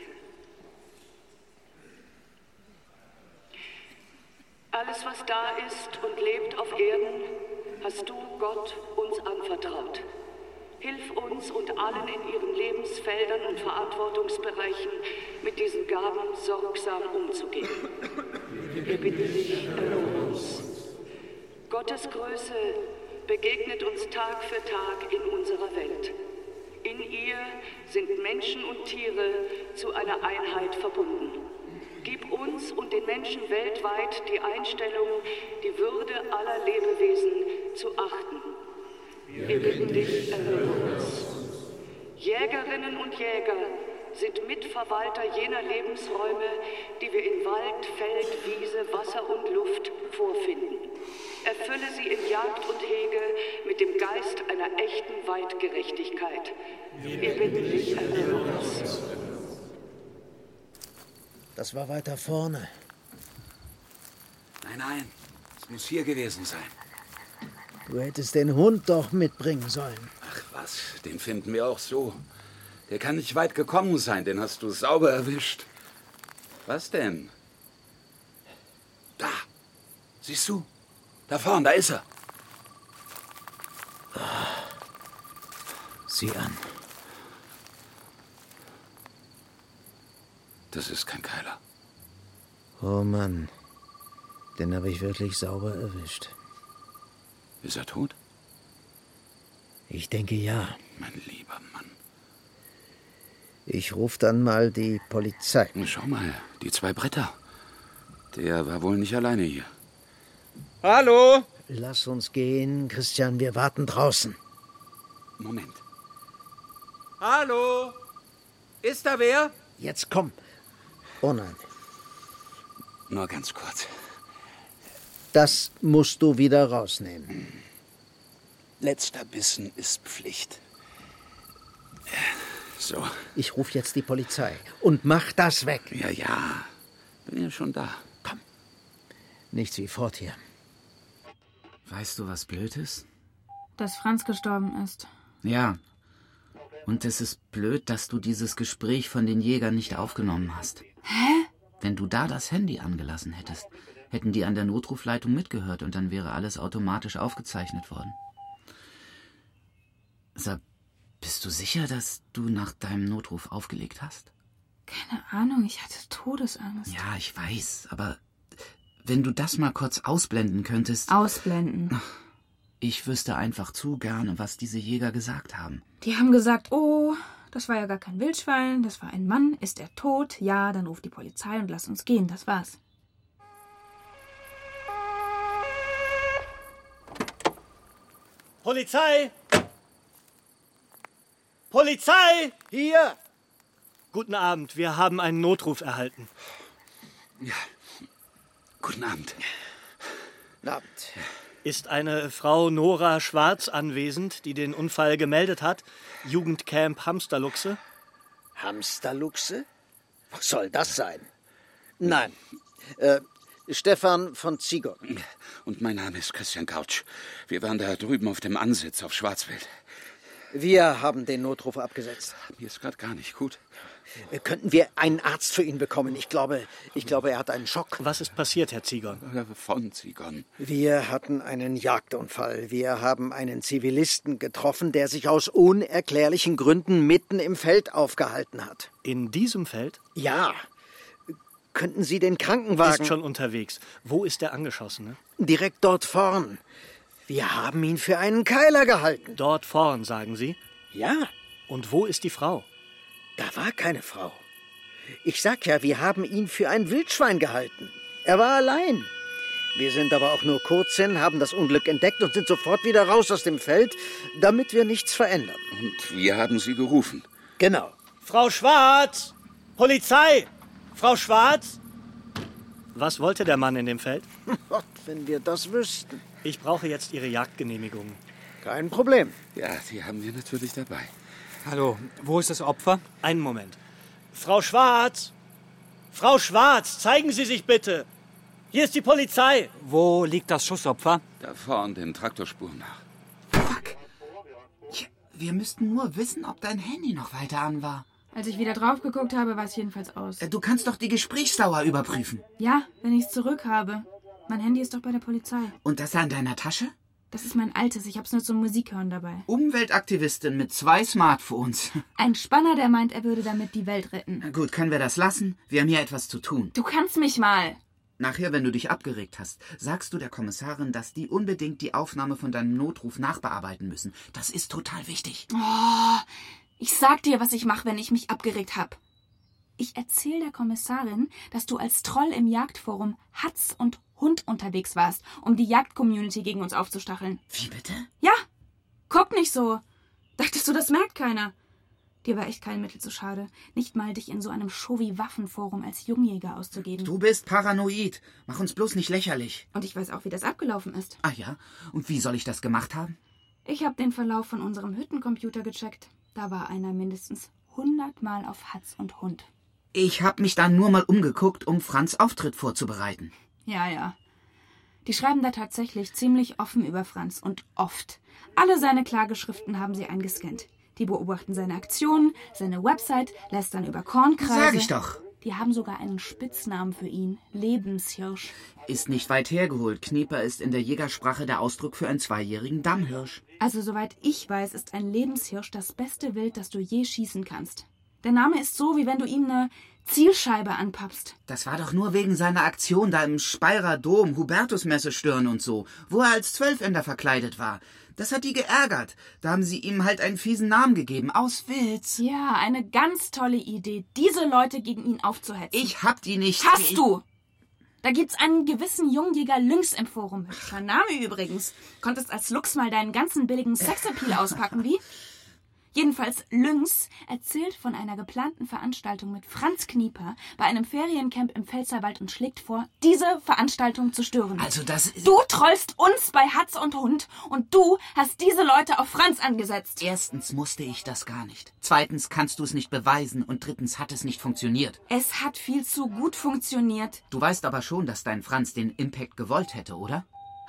Alles, was da ist und lebt auf Erden, hast du, Gott, uns anvertraut. Hilf uns und allen in ihren Lebensfeldern und Verantwortungsbereichen mit diesen Gaben sorgsam umzugehen. Wir bitten dich, erhöre uns. Gottes Größe begegnet uns Tag für Tag in unserer Welt. In ihr sind Menschen und Tiere zu einer Einheit verbunden. Gib uns und den Menschen weltweit die Einstellung, die Würde aller Lebewesen zu achten. Wir bitten dich, erhöre uns. Jägerinnen und Jäger sind Mitverwalter jener Lebensräume, die wir in Wald, Feld, Wiese, Wasser und Luft vorfinden. Erfülle sie in Jagd und Hege mit dem Geist einer echten Waldgerechtigkeit. Wir bitten dich, erhöre uns. Das war weiter vorne. Nein, es muss hier gewesen sein. Du hättest den Hund doch mitbringen sollen. Ach was, den finden wir auch so. Der kann nicht weit gekommen sein, den hast du sauber erwischt. Was denn? Da, siehst du? Da vorne, da ist er. Sieh an. Das ist kein Keiler. Oh Mann, den habe ich wirklich sauber erwischt. Ist er tot? Ich denke ja. Mein lieber Mann. Ich rufe dann mal die Polizei. Schau mal, die 2 Bretter. Der war wohl nicht alleine hier. Hallo? Lass uns gehen, Christian, wir warten draußen. Moment. Hallo? Ist da wer? Jetzt komm. Oh nein. Nur ganz kurz. Das musst du wieder rausnehmen. Letzter Bissen ist Pflicht. So. Ich rufe jetzt die Polizei und mach das weg. Ja. Bin ja schon da. Komm. Nichts wie fort hier. Weißt du, was blöd ist? Dass Franz gestorben ist. Ja. Und es ist blöd, dass du dieses Gespräch von den Jägern nicht aufgenommen hast. Hä? Wenn du da das Handy angelassen hättest, hätten die an der Notrufleitung mitgehört und dann wäre alles automatisch aufgezeichnet worden. Sag, bist du sicher, dass du nach deinem Notruf aufgelegt hast? Keine Ahnung, ich hatte Todesangst. Ja, ich weiß, aber wenn du das mal kurz ausblenden könntest... Ausblenden? Ich wüsste einfach zu gerne, was diese Jäger gesagt haben. Die haben gesagt, oh, das war ja gar kein Wildschwein, das war ein Mann, ist er tot? Ja, dann ruft die Polizei und lass uns gehen, das war's. Polizei! Polizei! Hier! Guten Abend, wir haben einen Notruf erhalten. Ja, guten Abend. Guten Abend. Ist eine Frau Nora Schwarz anwesend, die den Unfall gemeldet hat? Jugendcamp Hamsterluchse? Hamsterluchse? Was soll das sein? Nein. Stefan von Ziegler. Und mein Name ist Christian Couch. Wir waren da drüben auf dem Ansitz auf Schwarzwild. Wir haben den Notruf abgesetzt. Mir ist gerade gar nicht gut. Könnten wir einen Arzt für ihn bekommen? Ich glaube, er hat einen Schock. Was ist passiert, Herr Ziegon? Von Ziegon. Wir hatten einen Jagdunfall. Wir haben einen Zivilisten getroffen, der sich aus unerklärlichen Gründen mitten im Feld aufgehalten hat. In diesem Feld? Ja. Könnten Sie den Krankenwagen... Ist schon unterwegs. Wo ist der Angeschossene? Direkt dort vorn. Wir haben ihn für einen Keiler gehalten. Dort vorn, sagen Sie? Ja. Und wo ist die Frau? Da war keine Frau. Ich sag ja, wir haben ihn für ein Wildschwein gehalten. Er war allein. Wir sind aber auch nur kurz hin, haben das Unglück entdeckt und sind sofort wieder raus aus dem Feld, damit wir nichts verändern. Und wir haben Sie gerufen. Genau. Frau Schwarz! Polizei! Frau Schwarz! Was wollte der Mann in dem Feld? Gott, wenn wir das wüssten. Ich brauche jetzt Ihre Jagdgenehmigung. Kein Problem. Ja, die haben wir natürlich dabei. Hallo, wo ist das Opfer? Einen Moment. Frau Schwarz! Frau Schwarz, zeigen Sie sich bitte! Hier ist die Polizei! Wo liegt das Schussopfer? Da vorn, den Traktorspuren nach. Fuck! Wir müssten nur wissen, ob dein Handy noch weiter an war. Als ich wieder drauf geguckt habe, war es jedenfalls aus. Du kannst doch die Gesprächsdauer überprüfen. Ja, wenn ich es zurück habe. Mein Handy ist doch bei der Polizei. Und das an deiner Tasche? Das ist mein altes, ich hab's nur zum Musikhören dabei. Umweltaktivistin mit 2 Smartphones. Ein Spanner, der meint, er würde damit die Welt retten. Na gut, können wir das lassen? Wir haben hier etwas zu tun. Du kannst mich mal. Nachher, wenn du dich abgeregt hast, sagst du der Kommissarin, dass die unbedingt die Aufnahme von deinem Notruf nachbearbeiten müssen. Das ist total wichtig. Oh, ich sag dir, was ich mache, wenn ich mich abgeregt hab. Ich erzähle der Kommissarin, dass du als Troll im Jagdforum Hatz und Hund unterwegs warst, um die Jagd-Community gegen uns aufzustacheln. Wie bitte? Ja, guck nicht so. Dachtest du, das merkt keiner? Dir war echt kein Mittel zu schade, nicht mal dich in so einem Shovi-Waffenforum als Jungjäger auszugeben. Du bist paranoid. Mach uns bloß nicht lächerlich. Und ich weiß auch, wie das abgelaufen ist. Ah ja? Und wie soll ich das gemacht haben? Ich habe den Verlauf von unserem Hüttencomputer gecheckt. Da war einer mindestens 100 Mal auf Hatz und Hund. Ich habe mich dann nur mal umgeguckt, um Franz' Auftritt vorzubereiten. Ja. Die schreiben da tatsächlich ziemlich offen über Franz und oft. Alle seine Klageschriften haben sie eingescannt. Die beobachten seine Aktionen, seine Website, lästern über Kornkreise. Sag ich doch. Die haben sogar einen Spitznamen für ihn. Lebenshirsch. Ist nicht weit hergeholt. Knieper ist in der Jägersprache der Ausdruck für einen 2-jährigen Dammhirsch. Also soweit ich weiß, ist ein Lebenshirsch das beste Wild, das du je schießen kannst. Der Name ist so, wie wenn du ihm eine Zielscheibe anpappst. Das war doch nur wegen seiner Aktion da im Speyerer Dom, Hubertusmesse stören und so, wo er als Zwölfender verkleidet war. Das hat die geärgert. Da haben sie ihm halt einen fiesen Namen gegeben, aus Witz. Ja, eine ganz tolle Idee, diese Leute gegen ihn aufzuhetzen. Ich hab die nicht. Hast du! Da gibt's einen gewissen Jungjäger Lynx im Forum. Hübscher Name übrigens. Konntest als Lux mal deinen ganzen billigen Sexappeal auspacken, wie? Jedenfalls Lynx erzählt von einer geplanten Veranstaltung mit Franz Knieper bei einem Feriencamp im Pfälzerwald und schlägt vor, diese Veranstaltung zu stören. Also das ist... Du trollst uns bei Hatz und Hund und du hast diese Leute auf Franz angesetzt. Erstens musste ich das gar nicht. Zweitens kannst du es nicht beweisen und drittens hat es nicht funktioniert. Es hat viel zu gut funktioniert. Du weißt aber schon, dass dein Franz den Impact gewollt hätte, oder?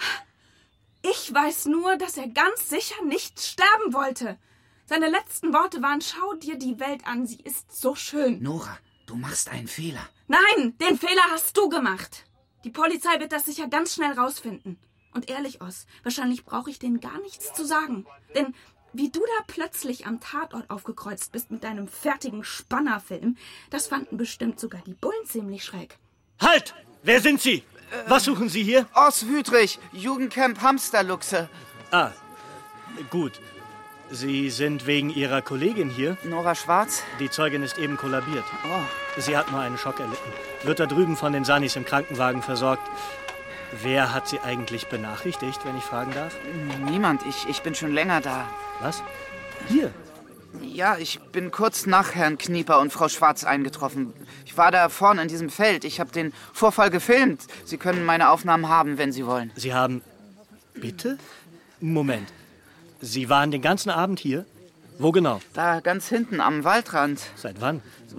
Ich weiß nur, dass er ganz sicher nicht sterben wollte. Seine letzten Worte waren, schau dir die Welt an, sie ist so schön. Nora, du machst einen Fehler. Nein, den Fehler hast du gemacht. Die Polizei wird das sicher ganz schnell rausfinden. Und ehrlich, Oz, wahrscheinlich brauche ich denen gar nichts zu sagen. Denn wie du da plötzlich am Tatort aufgekreuzt bist mit deinem fertigen Spannerfilm, das fanden bestimmt sogar die Bullen ziemlich schräg. Halt! Wer sind Sie? Was suchen Sie hier? Oz Wüthrich, Jugendcamp Hamsterluchse. Ah, gut. Sie sind wegen Ihrer Kollegin hier? Nora Schwarz? Die Zeugin ist eben kollabiert. Oh. Sie hat nur einen Schock erlitten. Wird da drüben von den Sanis im Krankenwagen versorgt. Wer hat Sie eigentlich benachrichtigt, wenn ich fragen darf? Niemand. Ich bin schon länger da. Was? Hier? Ja, ich bin kurz nach Herrn Knieper und Frau Schwarz eingetroffen. Ich war da vorne in diesem Feld. Ich habe den Vorfall gefilmt. Sie können meine Aufnahmen haben, wenn Sie wollen. Sie haben... Bitte? Moment. Sie waren den ganzen Abend hier? Wo genau? Da ganz hinten am Waldrand. Seit wann?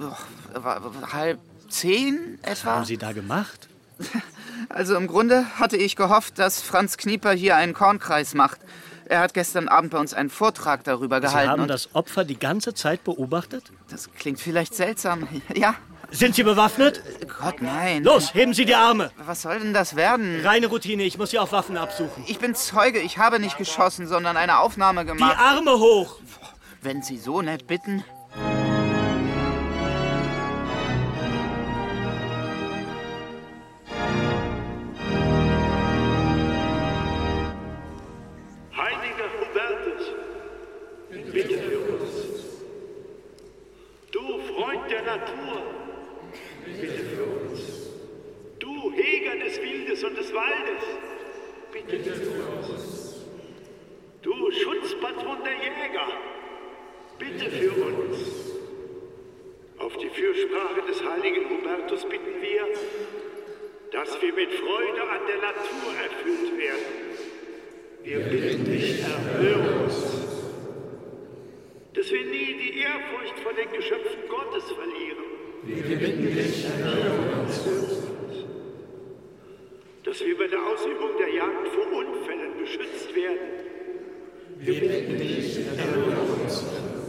9:30 etwa. Was haben Sie da gemacht? Also im Grunde hatte ich gehofft, dass Franz Knieper hier einen Kornkreis macht. Er hat gestern Abend bei uns einen Vortrag darüber gehalten. Sie haben das Opfer die ganze Zeit beobachtet? Das klingt vielleicht seltsam, ja. Sind Sie bewaffnet? Gott, nein. Los, heben Sie die Arme. Was soll denn das werden? Reine Routine, ich muss Sie auf Waffen absuchen. Ich bin Zeuge, ich habe nicht geschossen, sondern eine Aufnahme gemacht. Die Arme hoch! Wenn Sie so nett bitten. Heiliger Hubertus, bitte für uns. Du Freund der Natur, bitte für uns. Du Heger des Wildes und des Waldes, bitte für uns. Du Schutzpatron der Jäger, bitte für uns. Auf die Fürsprache des heiligen Hubertus bitten wir, dass wir mit Freude an der Natur erfüllt werden. Wir bitten dich, erhöre uns. Dass wir nie die Ehrfurcht vor den Geschöpfen Gottes verlieren. Wir bitten dich, erhöre uns. Dass wir bei der Ausübung der Jagd vor Unfällen beschützt werden. Wir bitten dich, erhöre uns.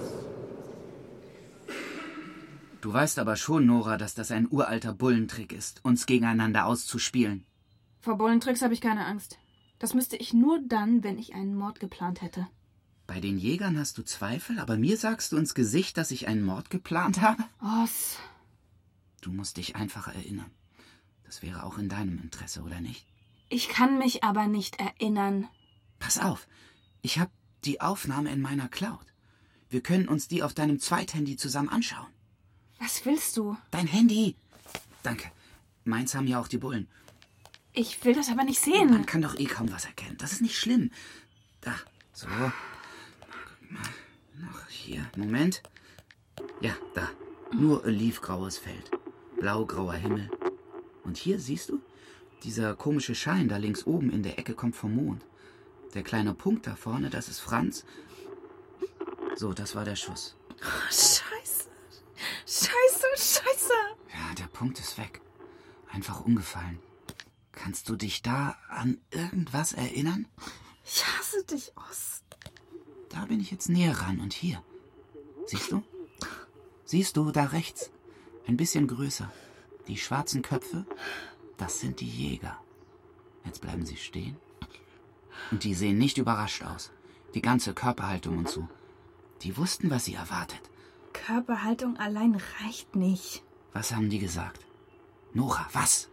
Du weißt aber schon, Nora, dass das ein uralter Bullentrick ist, uns gegeneinander auszuspielen. Vor Bullentricks habe ich keine Angst. Das müsste ich nur dann, wenn ich einen Mord geplant hätte. Bei den Jägern hast du Zweifel, aber mir sagst du ins Gesicht, dass ich einen Mord geplant habe? Oz. Du musst dich einfach erinnern. Das wäre auch in deinem Interesse, oder nicht? Ich kann mich aber nicht erinnern. Pass auf, ich habe die Aufnahme in meiner Cloud. Wir können uns die auf deinem Zweithandy zusammen anschauen. Was willst du? Dein Handy. Danke. Meins haben ja auch die Bullen. Ich will das aber nicht sehen. Man kann doch eh kaum was erkennen. Das ist nicht schlimm. Da, so. Guck mal. Noch hier. Moment. Ja, da. Nur olivgraues Feld. Blaugrauer Himmel. Und hier, siehst du? Dieser komische Schein da links oben in der Ecke kommt vom Mond. Der kleine Punkt da vorne, das ist Franz. So, das war der Schuss. Oh, Scheiße. Scheiße. Ja, der Punkt ist weg. Einfach umgefallen. Kannst du dich da an irgendwas erinnern? Ich hasse dich, Oss. Da bin ich jetzt näher ran und hier. Siehst du? Siehst du, da rechts? Ein bisschen größer. Die schwarzen Köpfe, das sind die Jäger. Jetzt bleiben sie stehen. Und die sehen nicht überrascht aus. Die ganze Körperhaltung und so. Die wussten, was sie erwartet. Körperhaltung allein reicht nicht. Was haben die gesagt? Nora, was?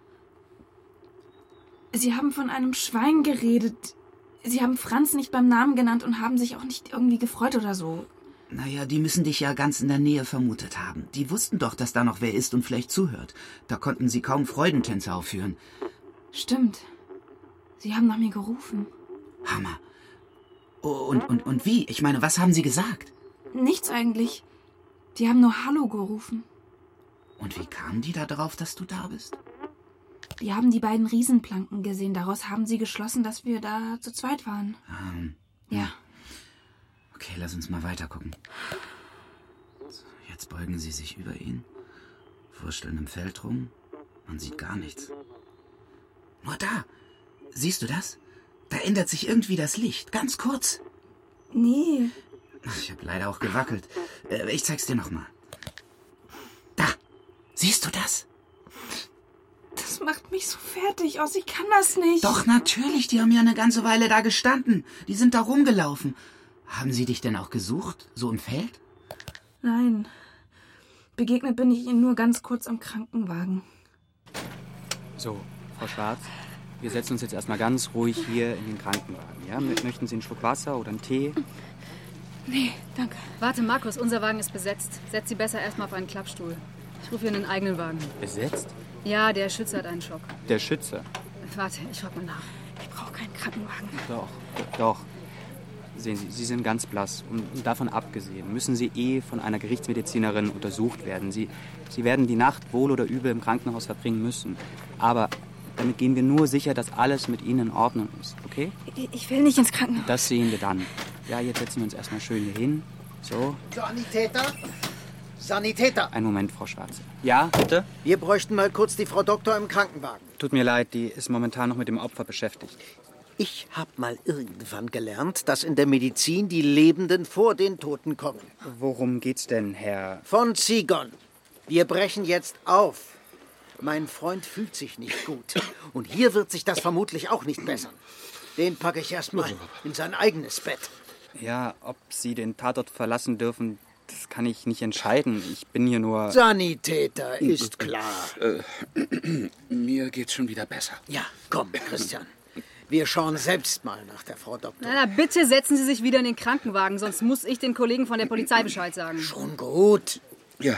Sie haben von einem Schwein geredet. Sie haben Franz nicht beim Namen genannt und haben sich auch nicht irgendwie gefreut oder so. Naja, die müssen dich ja ganz in der Nähe vermutet haben. Die wussten doch, dass da noch wer ist und vielleicht zuhört. Da konnten sie kaum Freudentänze aufführen. Stimmt. Sie haben nach mir gerufen. Hammer. Und wie? Ich meine, was haben sie gesagt? Nichts eigentlich. Die haben nur Hallo gerufen. Und wie kamen die da drauf, dass du da bist? Die haben die beiden Riesenplanken gesehen. Daraus haben sie geschlossen, dass wir da zu zweit waren. Ja. Okay, lass uns mal weiter gucken. So, jetzt beugen sie sich über ihn, wursteln im Feld rum. Man sieht gar nichts. Nur da. Siehst du das? Da ändert sich irgendwie das Licht. Ganz kurz. Nee. Ich habe leider auch gewackelt. Ich zeig's dir nochmal. Da. Siehst du das? Das macht mich so fertig aus. Ich kann das nicht. Doch, natürlich. Die haben ja eine ganze Weile da gestanden. Die sind da rumgelaufen. Haben sie dich denn auch gesucht? So im Feld? Nein. Begegnet bin ich ihnen nur ganz kurz am Krankenwagen. So, Frau Schwarz, wir setzen uns jetzt erstmal ganz ruhig hier in den Krankenwagen. Ja? Möchten Sie einen Schluck Wasser oder einen Tee? Nee, danke. Warte, Markus, unser Wagen ist besetzt. Setz Sie besser erstmal auf einen Klappstuhl. Ich rufe hier einen eigenen Wagen. Besetzt? Ja, der Schütze hat einen Schock. Der Schütze? Warte, ich frag mal nach. Ich brauche keinen Krankenwagen. Doch. Sehen Sie, Sie sind ganz blass. Und davon abgesehen müssen Sie von einer Gerichtsmedizinerin untersucht werden. Sie werden die Nacht wohl oder übel im Krankenhaus verbringen müssen. Aber damit gehen wir nur sicher, dass alles mit Ihnen in Ordnung ist, okay? Ich will nicht ins Krankenhaus. Das sehen wir dann. Ja, jetzt setzen wir uns erstmal schön hier hin. So. Sanitäter! Einen Moment, Frau Schwarz. Ja, bitte? Wir bräuchten mal kurz die Frau Doktor im Krankenwagen. Tut mir leid, die ist momentan noch mit dem Opfer beschäftigt. Ich habe mal irgendwann gelernt, dass in der Medizin die Lebenden vor den Toten kommen. Worum geht's denn, Herr? Von Zigon. Wir brechen jetzt auf. Mein Freund fühlt sich nicht gut. Und hier wird sich das vermutlich auch nicht bessern. Den packe ich erstmal in sein eigenes Bett. Ja, ob Sie den Tatort verlassen dürfen, das kann ich nicht entscheiden. Ich bin hier nur... Sanitäter, ist klar. Mir geht's schon wieder besser. Ja, komm, Christian. Wir schauen selbst mal nach der Frau Doktor. Na, bitte setzen Sie sich wieder in den Krankenwagen, sonst muss ich den Kollegen von der Polizei Bescheid sagen. Schon gut. Ja.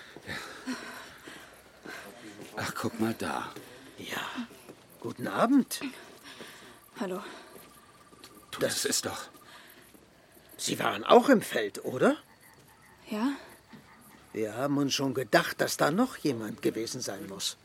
Ach, guck mal da. Ja. Guten Abend. Hallo. Das ist doch... Sie waren auch im Feld, oder? Ja? Wir haben uns schon gedacht, dass da noch jemand gewesen sein muss.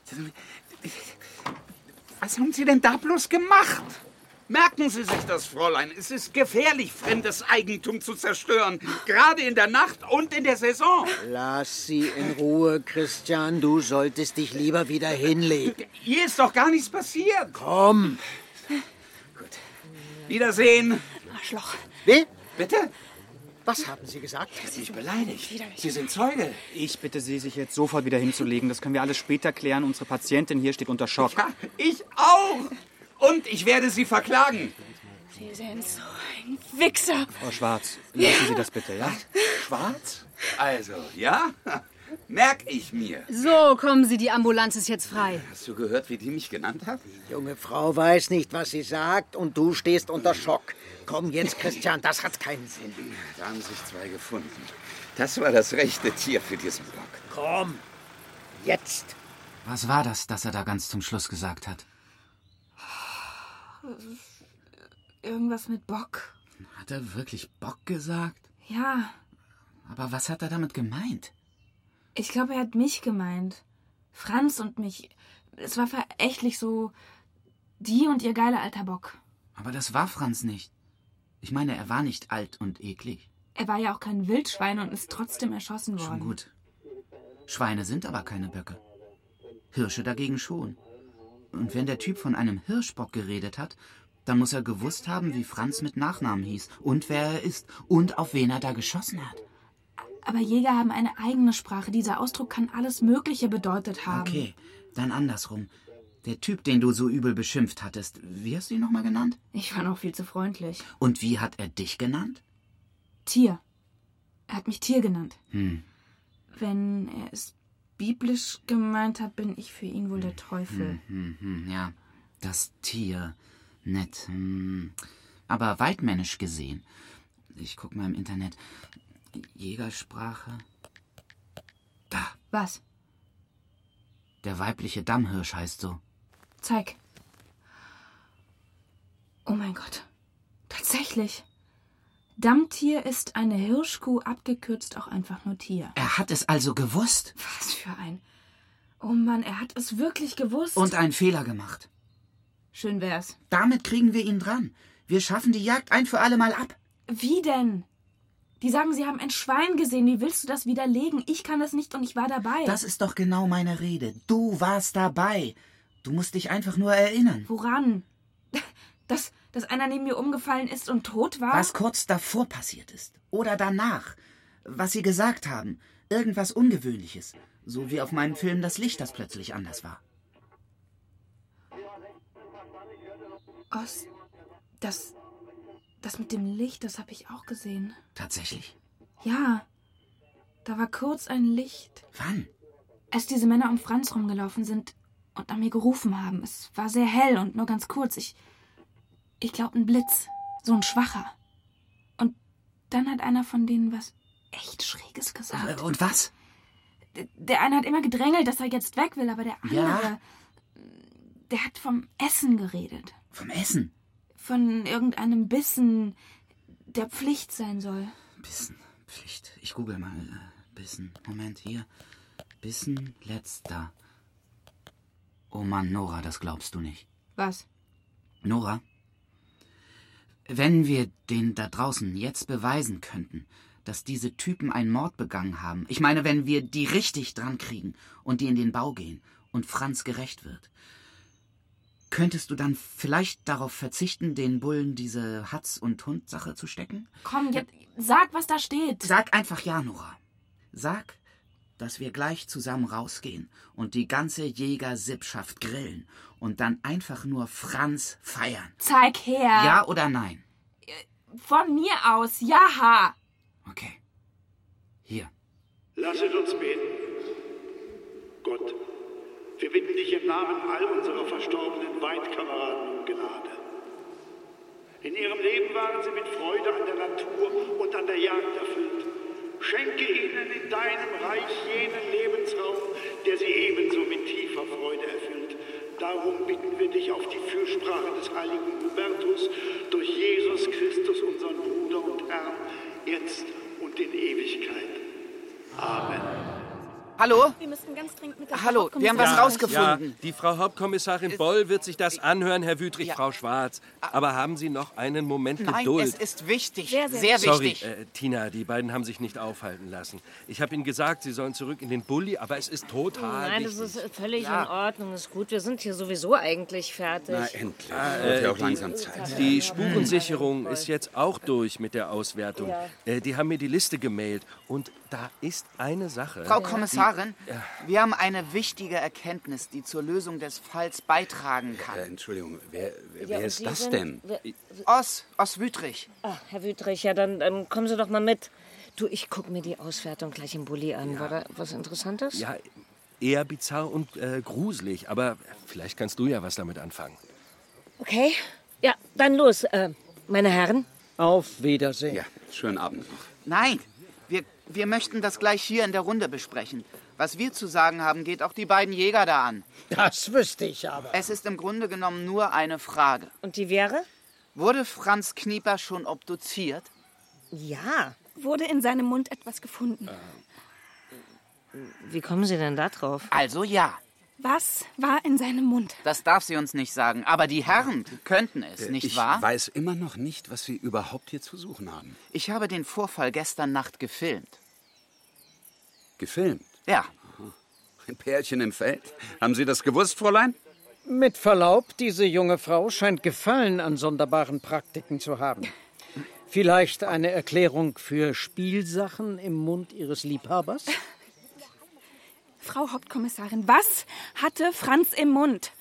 Was haben Sie denn da bloß gemacht? Merken Sie sich das, Fräulein. Es ist gefährlich, fremdes Eigentum zu zerstören. Gerade in der Nacht und in der Saison. Lass sie in Ruhe, Christian. Du solltest dich lieber wieder hinlegen. Hier ist doch gar nichts passiert. Komm. Gut. Wiedersehen. Arschloch. Wie? Bitte? Was haben Sie gesagt? Er hat mich beleidigt. Sie sind Zeuge. Ich bitte Sie, sich jetzt sofort wieder hinzulegen. Das können wir alles später klären. Unsere Patientin hier steht unter Schock. Ja, ich auch. Und ich werde Sie verklagen. Sie sind so ein Wichser. Frau Schwarz, lassen Sie das bitte, ja? Schwarz? Also, ja? Merk ich mir. So, kommen Sie, die Ambulanz ist jetzt frei. Hast du gehört, wie die mich genannt hat? Die junge Frau weiß nicht, was sie sagt und du stehst unter Schock. Komm jetzt, Christian, das hat keinen Sinn. Da haben sich zwei gefunden. Das war das rechte Tier für diesen Block. Komm, jetzt. Was war das er da ganz zum Schluss gesagt hat? Irgendwas mit Bock. Hat er wirklich Bock gesagt? Ja. Aber was hat er damit gemeint? Ich glaube, er hat mich gemeint. Franz und mich. Es war verächtlich so, die und ihr geiler alter Bock. Aber das war Franz nicht. Ich meine, er war nicht alt und eklig. Er war ja auch kein Wildschwein und ist trotzdem erschossen worden. Schon gut. Schweine sind aber keine Böcke. Hirsche dagegen schon. Und wenn der Typ von einem Hirschbock geredet hat, dann muss er gewusst haben, wie Franz mit Nachnamen hieß und wer er ist und auf wen er da geschossen hat. Aber Jäger haben eine eigene Sprache. Dieser Ausdruck kann alles Mögliche bedeutet haben. Okay, dann andersrum. Der Typ, den du so übel beschimpft hattest, wie hast du ihn nochmal genannt? Ich war noch viel zu freundlich. Und wie hat er dich genannt? Tier. Er hat mich Tier genannt. Hm. Wenn er es biblisch gemeint hat, bin ich für ihn wohl der Teufel. Ja, das Tier. Nett. Aber weitmännisch gesehen. Ich guck mal im Internet. Jägersprache. Da. Was? Der weibliche Dammhirsch heißt so. Zeig. Oh mein Gott. Tatsächlich. Dammtier ist eine Hirschkuh, abgekürzt auch einfach nur Tier. Er hat es also gewusst. Was für ein... Oh Mann, er hat es wirklich gewusst. Und einen Fehler gemacht. Schön wär's. Damit kriegen wir ihn dran. Wir schaffen die Jagd ein für alle Mal ab. Wie denn? Die sagen, sie haben ein Schwein gesehen. Wie willst du das widerlegen? Ich kann das nicht und ich war dabei. Das ist doch genau meine Rede. Du warst dabei. Du musst dich einfach nur erinnern. Woran? Dass einer neben mir umgefallen ist und tot war? Was kurz davor passiert ist. Oder danach. Was sie gesagt haben. Irgendwas Ungewöhnliches. So wie auf meinem Film Das Licht, das plötzlich anders war. Oss, das mit dem Licht, das habe ich auch gesehen. Tatsächlich? Ja, da war kurz ein Licht. Wann? Als diese Männer um Franz rumgelaufen sind und nach mir gerufen haben. Es war sehr hell und nur ganz kurz. Ich glaube, ein Blitz. So ein schwacher. Und dann hat einer von denen was echt Schräges gesagt. Und was? Der eine hat immer gedrängelt, dass er jetzt weg will, aber der andere, der hat vom Essen geredet. Vom Essen? Von irgendeinem Bissen, der Pflicht sein soll. Bissen, Pflicht. Ich google mal. Bissen. Moment, hier. Bissen, letzter. Oh Mann, Nora, das glaubst du nicht. Was? Nora, wenn wir den da draußen jetzt beweisen könnten, dass diese Typen einen Mord begangen haben, ich meine, wenn wir die richtig dran kriegen und die in den Bau gehen und Franz gerecht wird, könntest du dann vielleicht darauf verzichten, den Bullen diese Hatz- und Hund-Sache zu stecken? Komm, jetzt sag, was da steht. Sag einfach ja, Nora. Sag, dass wir gleich zusammen rausgehen und die ganze Jägersippschaft grillen und dann einfach nur Franz feiern. Zeig her. Ja oder nein? Von mir aus, ja. Okay. Hier. Lasset uns beten. Gott, wir bitten dich im Namen all unserer verstorbenen Weidkameraden um Gnade. In ihrem Leben waren sie mit Freude an der Natur und an der Jagd erfüllt. Schenke ihnen in deinem Reich jenen Lebensraum, der sie ebenso mit tiefer Freude erfüllt. Darum bitten wir dich auf die Fürsprache des heiligen Hubertus durch Jesus Christus, unseren Bruder und Herrn, jetzt und in Ewigkeit. Amen. Hallo? Wir müssen ganz dringend mit der Hallo, wir haben was rausgefunden. Ja, die Frau Hauptkommissarin Boll wird sich das anhören, Herr Wüthrich, Frau Schwarz. Aber haben Sie noch einen Moment Geduld? Nein, es ist wichtig, sehr Sorry, wichtig. Tina, die beiden haben sich nicht aufhalten lassen. Ich habe Ihnen gesagt, Sie sollen zurück in den Bulli, aber es ist total Nein, wichtig. das ist völlig in Ordnung, ist gut. Wir sind hier sowieso eigentlich fertig. Na, endlich. Wird ja auch langsam Zeit. Die Spurensicherung ist jetzt auch durch mit der Auswertung. Ja. Die haben mir die Liste gemailt. Und da ist eine Sache. Frau Kommissarin, wir haben eine wichtige Erkenntnis, die zur Lösung des Falls beitragen kann. Entschuldigung, wer ist das denn? Oss Wüthrich. Ach, Herr Wüthrich, ja, dann kommen Sie doch mal mit. Du, ich gucke mir die Auswertung gleich im Bulli an. War da was Interessantes? Ja, eher bizarr und gruselig. Aber vielleicht kannst du ja was damit anfangen. Okay, ja, dann los. Meine Herren. Auf Wiedersehen. Ja, schönen Abend noch. Nein, wir möchten das gleich hier in der Runde besprechen. Was wir zu sagen haben, geht auch die beiden Jäger da an. Das wüsste ich aber. Es ist im Grunde genommen nur eine Frage. Und die wäre? Wurde Franz Knieper schon obduziert? Ja. Wurde in seinem Mund etwas gefunden? Wie kommen Sie denn da drauf? Also ja. Was war in seinem Mund? Das darf sie uns nicht sagen, aber die Herren könnten es, nicht wahr? Ich weiß immer noch nicht, was Sie überhaupt hier zu suchen haben. Ich habe den Vorfall gestern Nacht gefilmt. Gefilmt? Ja. Ein Pärchen im Feld? Haben Sie das gewusst, Fräulein? Mit Verlaub, diese junge Frau scheint Gefallen an sonderbaren Praktiken zu haben. Vielleicht eine Erklärung für Spielsachen im Mund ihres Liebhabers? Frau Hauptkommissarin, was hatte Franz im Mund?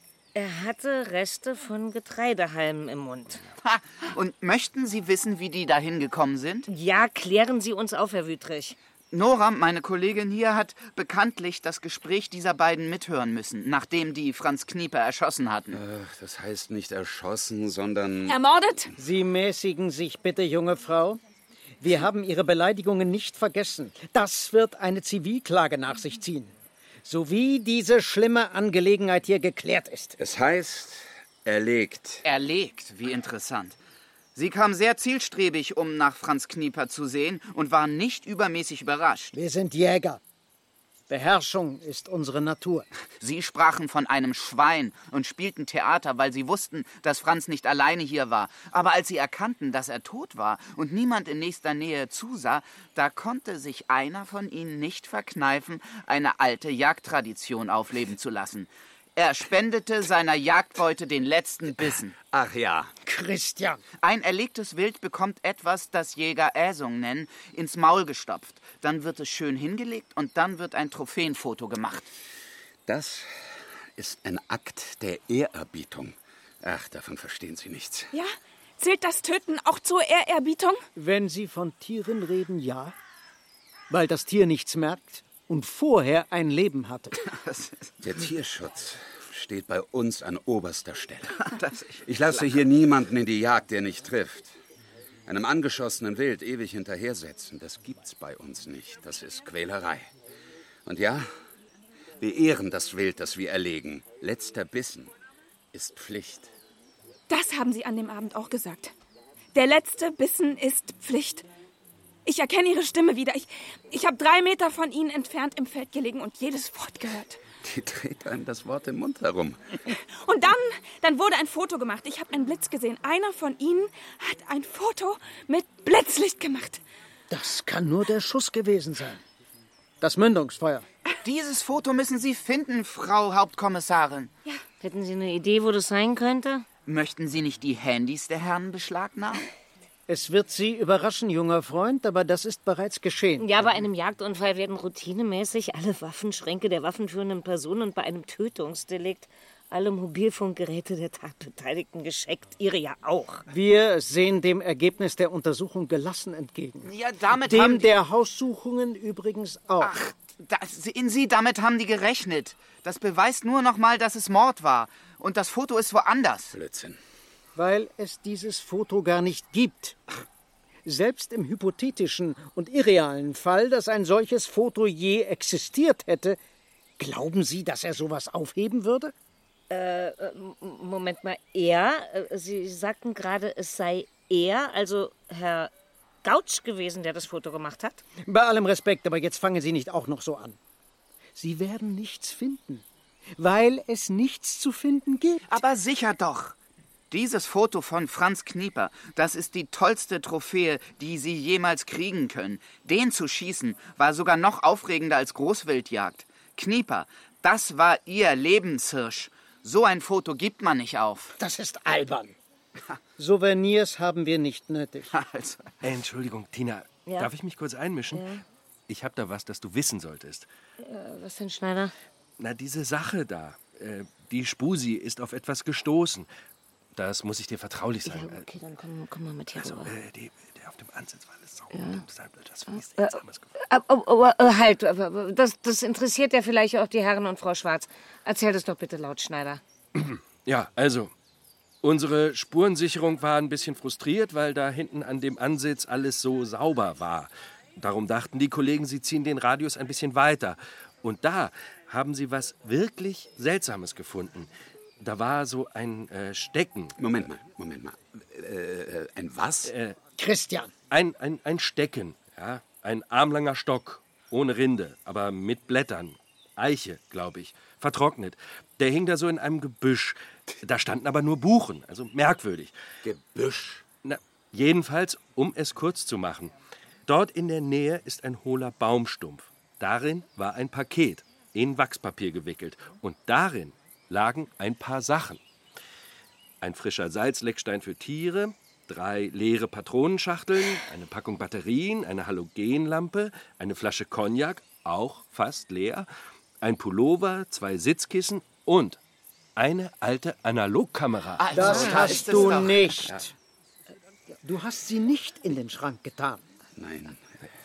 Er hatte Reste von Getreidehalmen im Mund. Ha, und möchten Sie wissen, wie die dahin gekommen sind? Ja, klären Sie uns auf, Herr Wüthrich. Nora, meine Kollegin hier, hat bekanntlich das Gespräch dieser beiden mithören müssen, nachdem die Franz Knieper erschossen hatten. Das heißt nicht erschossen, sondern... Ermordet? Sie mäßigen sich bitte, junge Frau. Wir haben Ihre Beleidigungen nicht vergessen. Das wird eine Zivilklage nach sich ziehen. Sowie diese schlimme Angelegenheit hier geklärt ist. Es heißt, erlegt. Erlegt? Wie interessant. Sie kam sehr zielstrebig, um nach Franz Knieper zu sehen und war nicht übermäßig überrascht. Wir sind Jäger. Beherrschung ist unsere Natur. Sie sprachen von einem Schwein und spielten Theater, weil sie wussten, dass Franz nicht alleine hier war. Aber als sie erkannten, dass er tot war und niemand in nächster Nähe zusah, da konnte sich einer von ihnen nicht verkneifen, eine alte Jagdtradition aufleben zu lassen. Er spendete seiner Jagdbeute den letzten Bissen. Ach ja. Christian. Ein erlegtes Wild bekommt etwas, das Jäger Äsung nennen, ins Maul gestopft. Dann wird es schön hingelegt und dann wird ein Trophäenfoto gemacht. Das ist ein Akt der Ehrerbietung. Ach, davon verstehen Sie nichts. Ja? Zählt das Töten auch zur Ehrerbietung? Wenn Sie von Tieren reden, ja. Weil das Tier nichts merkt und vorher ein Leben hatte. Der Tierschutz steht bei uns an oberster Stelle. Ich lasse hier niemanden in die Jagd, der nicht trifft. Einem angeschossenen Wild ewig hinterhersetzen, das gibt's bei uns nicht. Das ist Quälerei. Und ja, wir ehren das Wild, das wir erlegen. Letzter Bissen ist Pflicht. Das haben Sie an dem Abend auch gesagt. Der letzte Bissen ist Pflicht. Ich erkenne Ihre Stimme wieder. Ich habe 3 Meter von Ihnen entfernt im Feld gelegen und jedes Wort gehört. Die dreht einem das Wort im Mund herum. Und dann wurde ein Foto gemacht. Ich habe einen Blitz gesehen. Einer von Ihnen hat ein Foto mit Blitzlicht gemacht. Das kann nur der Schuss gewesen sein. Das Mündungsfeuer. Dieses Foto müssen Sie finden, Frau Hauptkommissarin. Ja. Hätten Sie eine Idee, wo das sein könnte? Möchten Sie nicht die Handys der Herren beschlagnahmen? Es wird Sie überraschen, junger Freund, aber das ist bereits geschehen. Ja, bei einem Jagdunfall werden routinemäßig alle Waffenschränke der waffenführenden Person und bei einem Tötungsdelikt alle Mobilfunkgeräte der Tatbeteiligten gescheckt. Ihre ja auch. Wir sehen dem Ergebnis der Untersuchung gelassen entgegen. Ja, damit dem haben der Haussuchungen übrigens auch. Ach, sehen Sie, damit haben die gerechnet. Das beweist nur noch mal, dass es Mord war. Und das Foto ist woanders. Blödsinn. Weil es dieses Foto gar nicht gibt. Selbst im hypothetischen und irrealen Fall, dass ein solches Foto je existiert hätte, glauben Sie, dass er sowas aufheben würde? Moment mal, er? Sie sagten gerade, es sei er, also Herr Gautsch gewesen, der das Foto gemacht hat? Bei allem Respekt, aber jetzt fangen Sie nicht auch noch so an. Sie werden nichts finden, weil es nichts zu finden gibt. Aber sicher doch. Dieses Foto von Franz Knieper, das ist die tollste Trophäe, die Sie jemals kriegen können. Den zu schießen, war sogar noch aufregender als Großwildjagd. Knieper, das war Ihr Lebenshirsch. So ein Foto gibt man nicht auf. Das ist albern. Souvenirs haben wir nicht nötig. Also. Entschuldigung, Tina, Ja? darf ich mich kurz einmischen? Ja. Ich habe da was, das du wissen solltest. Was denn, Schneider? Na, diese Sache da. Die Spusi ist auf etwas gestoßen. Das muss ich dir vertraulich sagen. Ja, okay, dann komm mal mit hier rüber. Der auf dem Ansitz war alles sauber. Ja. Das war nichts Seltsames Halt, das interessiert ja vielleicht auch die Herren und Frau Schwarz. Erzähl das doch bitte laut, Schneider. Ja, also, unsere Spurensicherung war ein bisschen frustriert, weil da hinten an dem Ansitz alles so sauber war. Darum dachten die Kollegen, sie ziehen den Radius ein bisschen weiter. Und da haben sie was wirklich Seltsames gefunden. Da war so ein Stecken. Moment mal. Ein was? Christian. Ein Stecken, ja. Ein armlanger Stock, ohne Rinde, aber mit Blättern. Eiche, glaube ich, vertrocknet. Der hing da so in einem Gebüsch. Da standen aber nur Buchen, also merkwürdig. Gebüsch? Na, jedenfalls, um es kurz zu machen. Dort in der Nähe ist ein hohler Baumstumpf. Darin war ein Paket, in Wachspapier gewickelt. Und darin lagen ein paar Sachen. Ein frischer Salzleckstein für Tiere, 3 leere Patronenschachteln, eine Packung Batterien, eine Halogenlampe, eine Flasche Cognac, auch fast leer, ein Pullover, 2 Sitzkissen und eine alte Analogkamera. Das hast du nicht. Ja. Du hast sie nicht in den Schrank getan. Nein,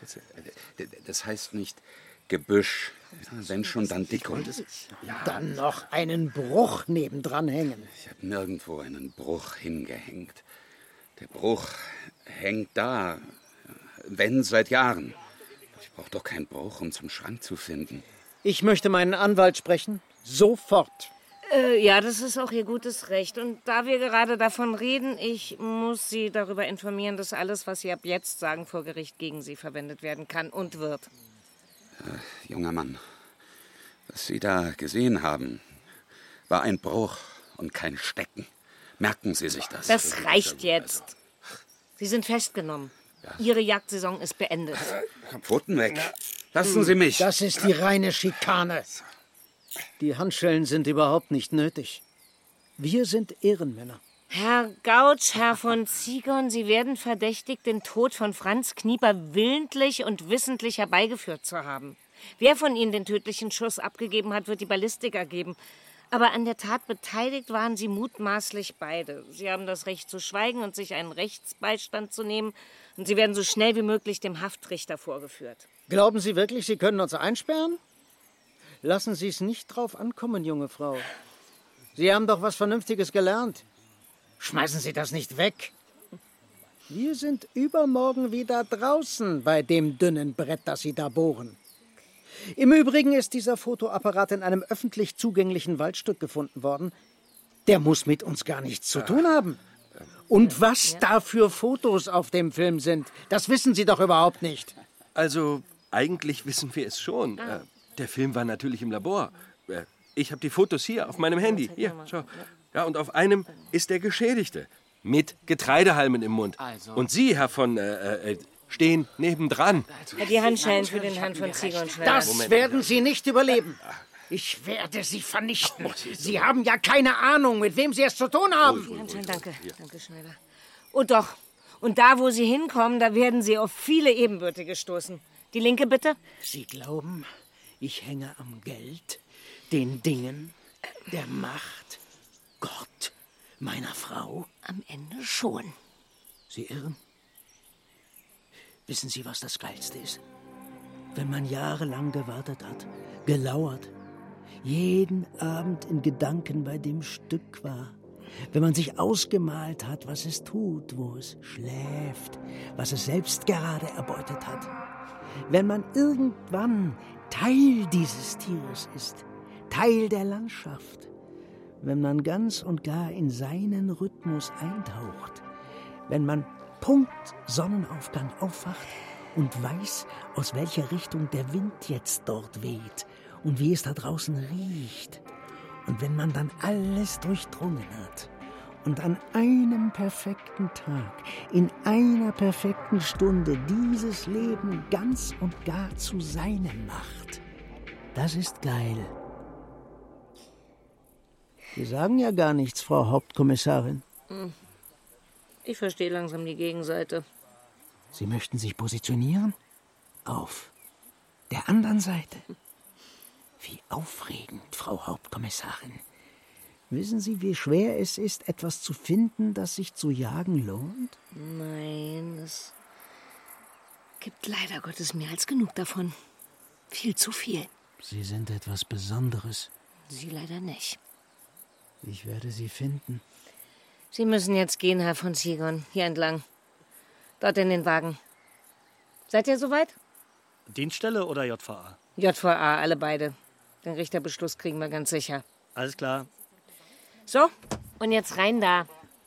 das heißt nicht Gebüsch. Wenn schon, dann Dickhund. Dann noch einen Bruch nebendran hängen. Ich habe nirgendwo einen Bruch hingehängt. Der Bruch hängt da, wenn seit Jahren. Ich brauche doch keinen Bruch, um zum Schrank zu finden. Ich möchte meinen Anwalt sprechen. Sofort. Ja, das ist auch Ihr gutes Recht. Und da wir gerade davon reden, ich muss Sie darüber informieren, dass alles, was Sie ab jetzt sagen, vor Gericht gegen Sie verwendet werden kann und wird. Junger Mann, was Sie da gesehen haben, war ein Bruch und kein Stecken. Merken Sie sich das. Das reicht jetzt. Sie sind festgenommen. Ihre Jagdsaison ist beendet. Pfoten weg. Lassen Sie mich. Das ist die reine Schikane. Die Handschellen sind überhaupt nicht nötig. Wir sind Ehrenmänner. Herr Gautsch, Herr von Ziegern, Sie werden verdächtigt, den Tod von Franz Knieper willentlich und wissentlich herbeigeführt zu haben. Wer von Ihnen den tödlichen Schuss abgegeben hat, wird die Ballistik ergeben. Aber an der Tat beteiligt waren Sie mutmaßlich beide. Sie haben das Recht zu schweigen und sich einen Rechtsbeistand zu nehmen. Und Sie werden so schnell wie möglich dem Haftrichter vorgeführt. Glauben Sie wirklich, Sie können uns einsperren? Lassen Sie es nicht drauf ankommen, junge Frau. Sie haben doch was Vernünftiges gelernt. Schmeißen Sie das nicht weg. Wir sind übermorgen wieder draußen bei dem dünnen Brett, das Sie da bohren. Im Übrigen ist dieser Fotoapparat in einem öffentlich zugänglichen Waldstück gefunden worden. Der muss mit uns gar nichts zu tun haben. Und was da für Fotos auf dem Film sind, das wissen Sie doch überhaupt nicht. Also, eigentlich wissen wir es schon. Der Film war natürlich im Labor. Ich habe die Fotos hier auf meinem Handy. Hier, schau. Ja, und auf einem ist der Geschädigte mit Getreidehalmen im Mund. Und Sie, Herr von, stehen nebendran. Die Handschellen für den Herrn von Ziegern. Das werden Sie nicht überleben. Ich werde Sie vernichten. Sie haben ja keine Ahnung, mit wem Sie es zu tun haben. Danke, danke, Schneider. Und doch, und da, wo Sie hinkommen, da werden Sie auf viele Ebenbürtige stoßen. Die linke bitte? Sie glauben, ich hänge am Geld, den Dingen, der Macht, Gott, meiner Frau? Am Ende schon. Sie irren. Wissen Sie, was das Geilste ist? Wenn man jahrelang gewartet hat, gelauert, jeden Abend in Gedanken bei dem Stück war, wenn man sich ausgemalt hat, was es tut, wo es schläft, was es selbst gerade erbeutet hat, wenn man irgendwann Teil dieses Tieres ist, Teil der Landschaft, wenn man ganz und gar in seinen Rhythmus eintaucht, wenn man Punkt Sonnenaufgang aufwacht und weiß, aus welcher Richtung der Wind jetzt dort weht und wie es da draußen riecht. Und wenn man dann alles durchdrungen hat und an einem perfekten Tag, in einer perfekten Stunde dieses Leben ganz und gar zu seinem macht, das ist geil. Sie sagen ja gar nichts, Frau Hauptkommissarin. Ich verstehe langsam die Gegenseite. Sie möchten sich positionieren? Auf der anderen Seite. Wie aufregend, Frau Hauptkommissarin. Wissen Sie, wie schwer es ist, etwas zu finden, das sich zu jagen lohnt? Nein, es gibt leider Gottes mehr als genug davon. Viel zu viel. Sie sind etwas Besonderes. Sie leider nicht. Ich werde Sie finden. Sie müssen jetzt gehen, Herr von Ziegern. Hier entlang. Dort in den Wagen. Seid ihr soweit? Dienststelle oder JVA? JVA, alle beide. Den Richterbeschluss kriegen wir ganz sicher. Alles klar. So, und jetzt rein da.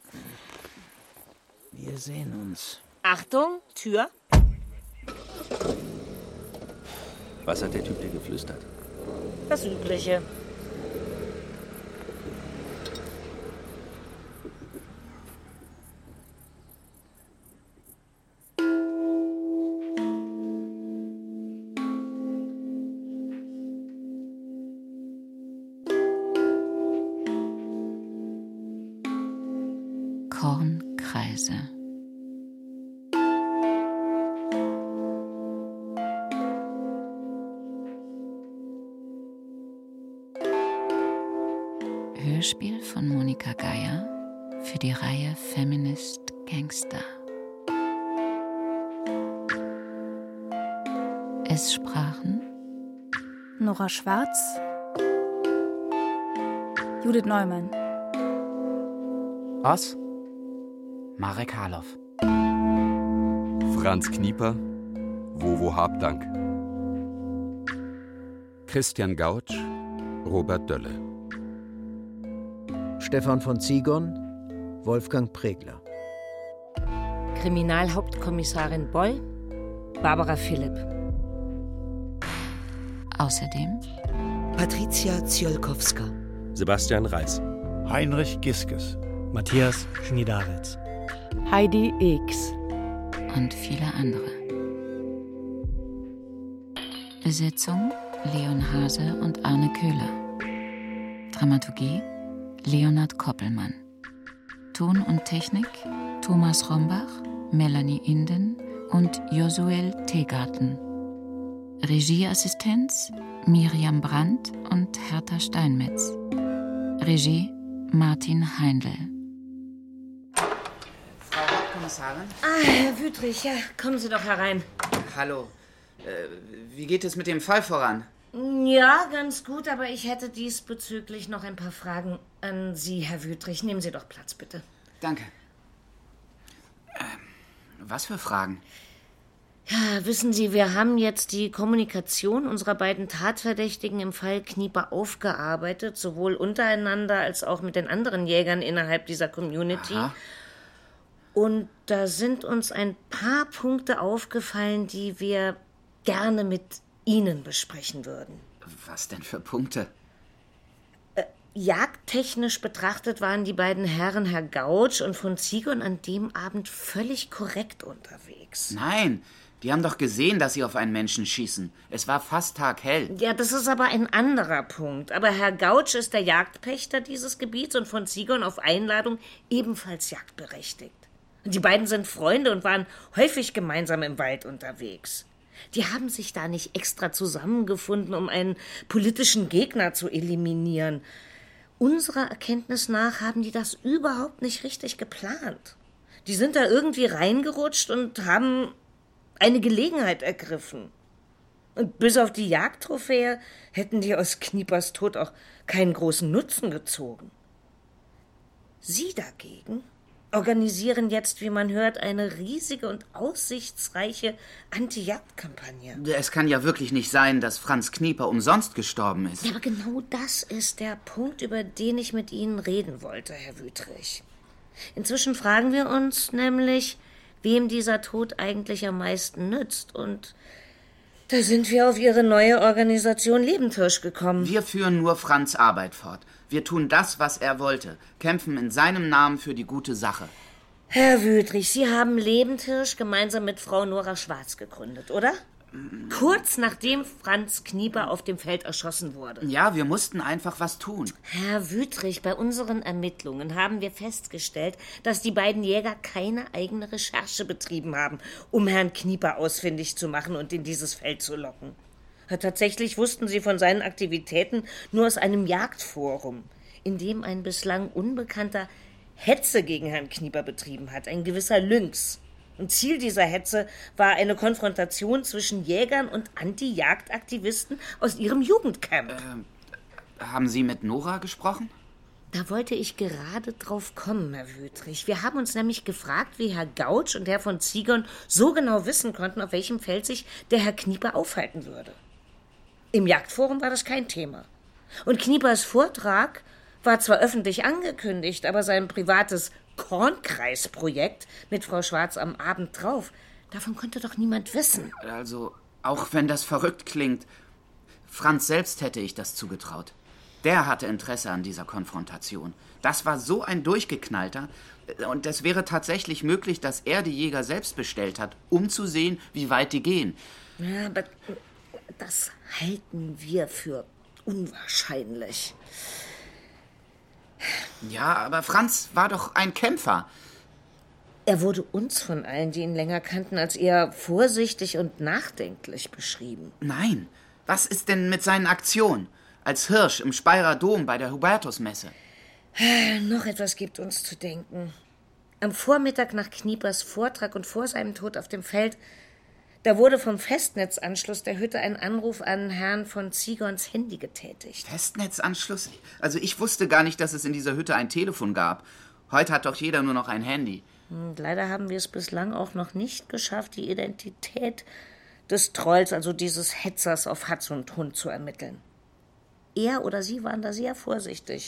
Wir sehen uns. Achtung, Tür. Was hat der Typ dir geflüstert? Das Übliche. Kornkreise. Hörspiel von Monika Geier für die Reihe Feminist Gangster. Es sprachen Nora Schwarz, Judith Neumann. Was? Marek Harloff. Franz Knieper, Wowo Habdank. Christian Gautsch, Robert Dölle. Stefan von Zigon, Wolfgang Pregler. Kriminalhauptkommissarin Boll, Barbara Philipp. Außerdem Patricia Ziolkowska, Sebastian Reis, Heinrich Giskes, Matthias Schnidaritz, Heidi X und viele andere. Besetzung Leon Hase und Arne Köhler. Dramaturgie Leonhard Koppelmann. Ton und Technik Thomas Rombach, Melanie Inden und Josuel Tegarten. Regieassistenz Miriam Brandt und Hertha Steinmetz. Regie Martin Heindl. Frau Hauptkommissarin? Herr Wüthrich, ja, kommen Sie doch herein. Hallo. Wie geht es mit dem Fall voran? Ja, ganz gut, aber ich hätte diesbezüglich noch ein paar Fragen an Sie, Herr Wüthrich. Nehmen Sie doch Platz, bitte. Danke. Was für Fragen? Ja, wissen Sie, wir haben jetzt die Kommunikation unserer beiden Tatverdächtigen im Fall Knieper aufgearbeitet, sowohl untereinander als auch mit den anderen Jägern innerhalb dieser Community. Aha. Und da sind uns ein paar Punkte aufgefallen, die wir gerne mit Ihnen besprechen würden. Was denn für Punkte? Jagdtechnisch betrachtet waren die beiden Herren, Herr Gautsch und von Zigon, an dem Abend völlig korrekt unterwegs. Nein, die haben doch gesehen, dass sie auf einen Menschen schießen. Es war fast taghell. Ja, das ist aber ein anderer Punkt. Aber Herr Gautsch ist der Jagdpächter dieses Gebiets und von Zigon auf Einladung ebenfalls jagdberechtigt. Die beiden sind Freunde und waren häufig gemeinsam im Wald unterwegs. Die haben sich da nicht extra zusammengefunden, um einen politischen Gegner zu eliminieren. Unserer Erkenntnis nach haben die das überhaupt nicht richtig geplant. Die sind da irgendwie reingerutscht und haben eine Gelegenheit ergriffen. Und bis auf die Jagdtrophäe hätten die aus Kniepers Tod auch keinen großen Nutzen gezogen. Sie dagegen organisieren jetzt, wie man hört, eine riesige und aussichtsreiche Anti-Jagd-Kampagne. Es kann ja wirklich nicht sein, dass Franz Knieper umsonst gestorben ist. Ja, aber genau das ist der Punkt, über den ich mit Ihnen reden wollte, Herr Wüthrich. Inzwischen fragen wir uns nämlich, wem dieser Tod eigentlich am meisten nützt. Und da sind wir auf Ihre neue Organisation Lebendhirsch gekommen. Wir führen nur Franz' Arbeit fort. Wir tun das, was er wollte, kämpfen in seinem Namen für die gute Sache. Herr Wüthrich, Sie haben Lebendhirsch gemeinsam mit Frau Nora Schwarz gegründet, oder? Kurz nachdem Franz Knieper auf dem Feld erschossen wurde. Ja, wir mussten einfach was tun. Herr Wüthrich, bei unseren Ermittlungen haben wir festgestellt, dass die beiden Jäger keine eigene Recherche betrieben haben, um Herrn Knieper ausfindig zu machen und in dieses Feld zu locken. Tatsächlich wussten sie von seinen Aktivitäten nur aus einem Jagdforum, in dem ein bislang Unbekannter Hetze gegen Herrn Knieper betrieben hat, ein gewisser Lynx. Und Ziel dieser Hetze war eine Konfrontation zwischen Jägern und Anti-Jagd-Aktivisten aus ihrem Jugendcamp. Haben Sie mit Nora gesprochen? Da wollte ich gerade drauf kommen, Herr Wüthrich. Wir haben uns nämlich gefragt, wie Herr Gautsch und Herr von Zigon so genau wissen konnten, auf welchem Feld sich der Herr Knieper aufhalten würde. Im Jagdforum war das kein Thema. Und Kniepers Vortrag war zwar öffentlich angekündigt, aber sein privates Kornkreisprojekt mit Frau Schwarz am Abend drauf, davon konnte doch niemand wissen. Also, auch wenn das verrückt klingt, Franz selbst hätte ich das zugetraut. Der hatte Interesse an dieser Konfrontation. Das war so ein Durchgeknallter. Und es wäre tatsächlich möglich, dass er die Jäger selbst bestellt hat, um zu sehen, wie weit die gehen. Ja, aber das halten wir für unwahrscheinlich. Ja, aber Franz war doch ein Kämpfer. Er wurde uns von allen, die ihn länger kannten, als eher vorsichtig und nachdenklich beschrieben. Nein, was ist denn mit seinen Aktionen? Als Hirsch im Speyerer Dom bei der Hubertusmesse. Noch etwas gibt uns zu denken. Am Vormittag nach Kniepers Vortrag und vor seinem Tod auf dem Feld, da wurde vom Festnetzanschluss der Hütte ein Anruf an Herrn von Zigons Handy getätigt. Festnetzanschluss? Also ich wusste gar nicht, dass es in dieser Hütte ein Telefon gab. Heute hat doch jeder nur noch ein Handy. Leider haben wir es bislang auch noch nicht geschafft, die Identität des Trolls, also dieses Hetzers auf Hatz und Hund, zu ermitteln. Er oder sie waren da sehr vorsichtig.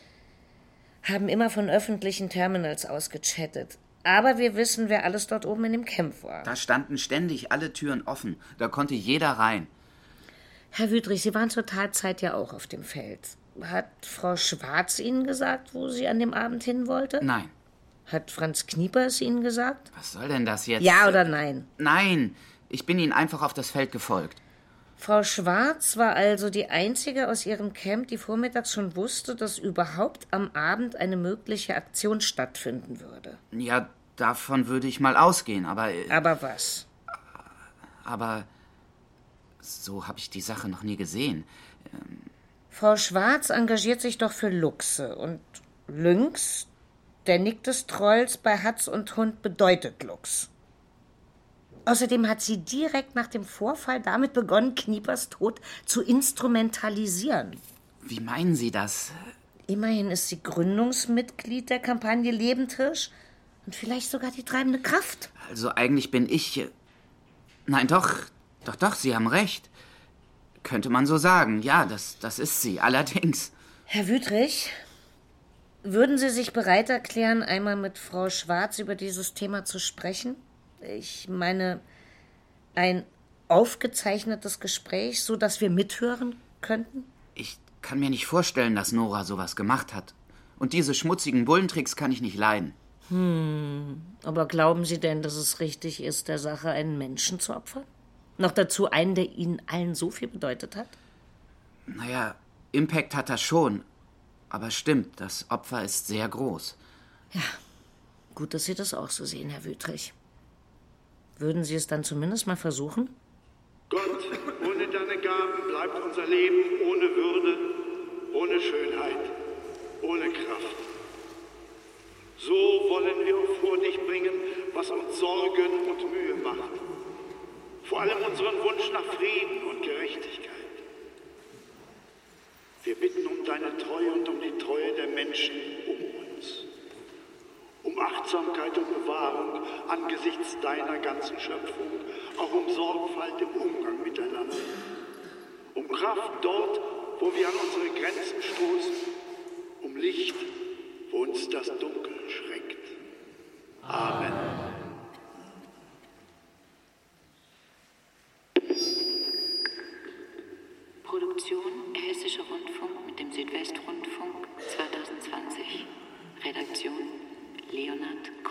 Haben immer von öffentlichen Terminals aus gechattet. Aber wir wissen, wer alles dort oben in dem Camp war. Da standen ständig alle Türen offen. Da konnte jeder rein. Herr Wüthrich, Sie waren zur Tatzeit ja auch auf dem Feld. Hat Frau Schwarz Ihnen gesagt, wo sie an dem Abend hin wollte? Nein. Hat Franz Knieper es Ihnen gesagt? Was soll denn das jetzt? Ja oder nein? Nein, ich bin Ihnen einfach auf das Feld gefolgt. Frau Schwarz war also die einzige aus ihrem Camp, die vormittags schon wusste, dass überhaupt am Abend eine mögliche Aktion stattfinden würde. Ja, davon würde ich mal ausgehen, aber... Aber was? Aber so habe ich die Sache noch nie gesehen. Frau Schwarz engagiert sich doch für Luchse. Und Lynx, der Nick des Trolls bei Hatz und Hund, bedeutet Luchs. Außerdem hat sie direkt nach dem Vorfall damit begonnen, Kniepers Tod zu instrumentalisieren. Wie meinen Sie das? Immerhin ist sie Gründungsmitglied der Kampagne Lebendhirsch und vielleicht sogar die treibende Kraft. Also eigentlich bin ich... Nein, doch, Sie haben recht. Könnte man so sagen. Ja, das ist sie, allerdings. Herr Wüthrich, würden Sie sich bereit erklären, einmal mit Frau Schwarz über dieses Thema zu sprechen? Ich meine, ein aufgezeichnetes Gespräch, so dass wir mithören könnten? Ich kann mir nicht vorstellen, dass Nora sowas gemacht hat. Und diese schmutzigen Bullentricks kann ich nicht leiden. Aber glauben Sie denn, dass es richtig ist, der Sache einen Menschen zu opfern? Noch dazu einen, der Ihnen allen so viel bedeutet hat? Naja, Impact hat er schon. Aber stimmt, das Opfer ist sehr groß. Ja, gut, dass Sie das auch so sehen, Herr Wüthrich. Würden Sie es dann zumindest mal versuchen? Gott, ohne deine Gaben bleibt unser Leben ohne Würde, ohne Schönheit, ohne Kraft. So wollen wir vor dich bringen, was uns Sorgen und Mühe macht. Vor allem unseren Wunsch nach Frieden und Gerechtigkeit. Wir bitten um deine Treue und um die Treue der Menschen um uns. Um Achtsamkeit und Bewahrung angesichts deiner ganzen Schöpfung, auch um Sorgfalt im Umgang miteinander. Um Kraft dort, wo wir an unsere Grenzen stoßen, um Licht, wo uns das Dunkel schreckt. Amen. Produktion Hessischer Rundfunk mit dem Südwestrundfunk 2020. Redaktion Leonhard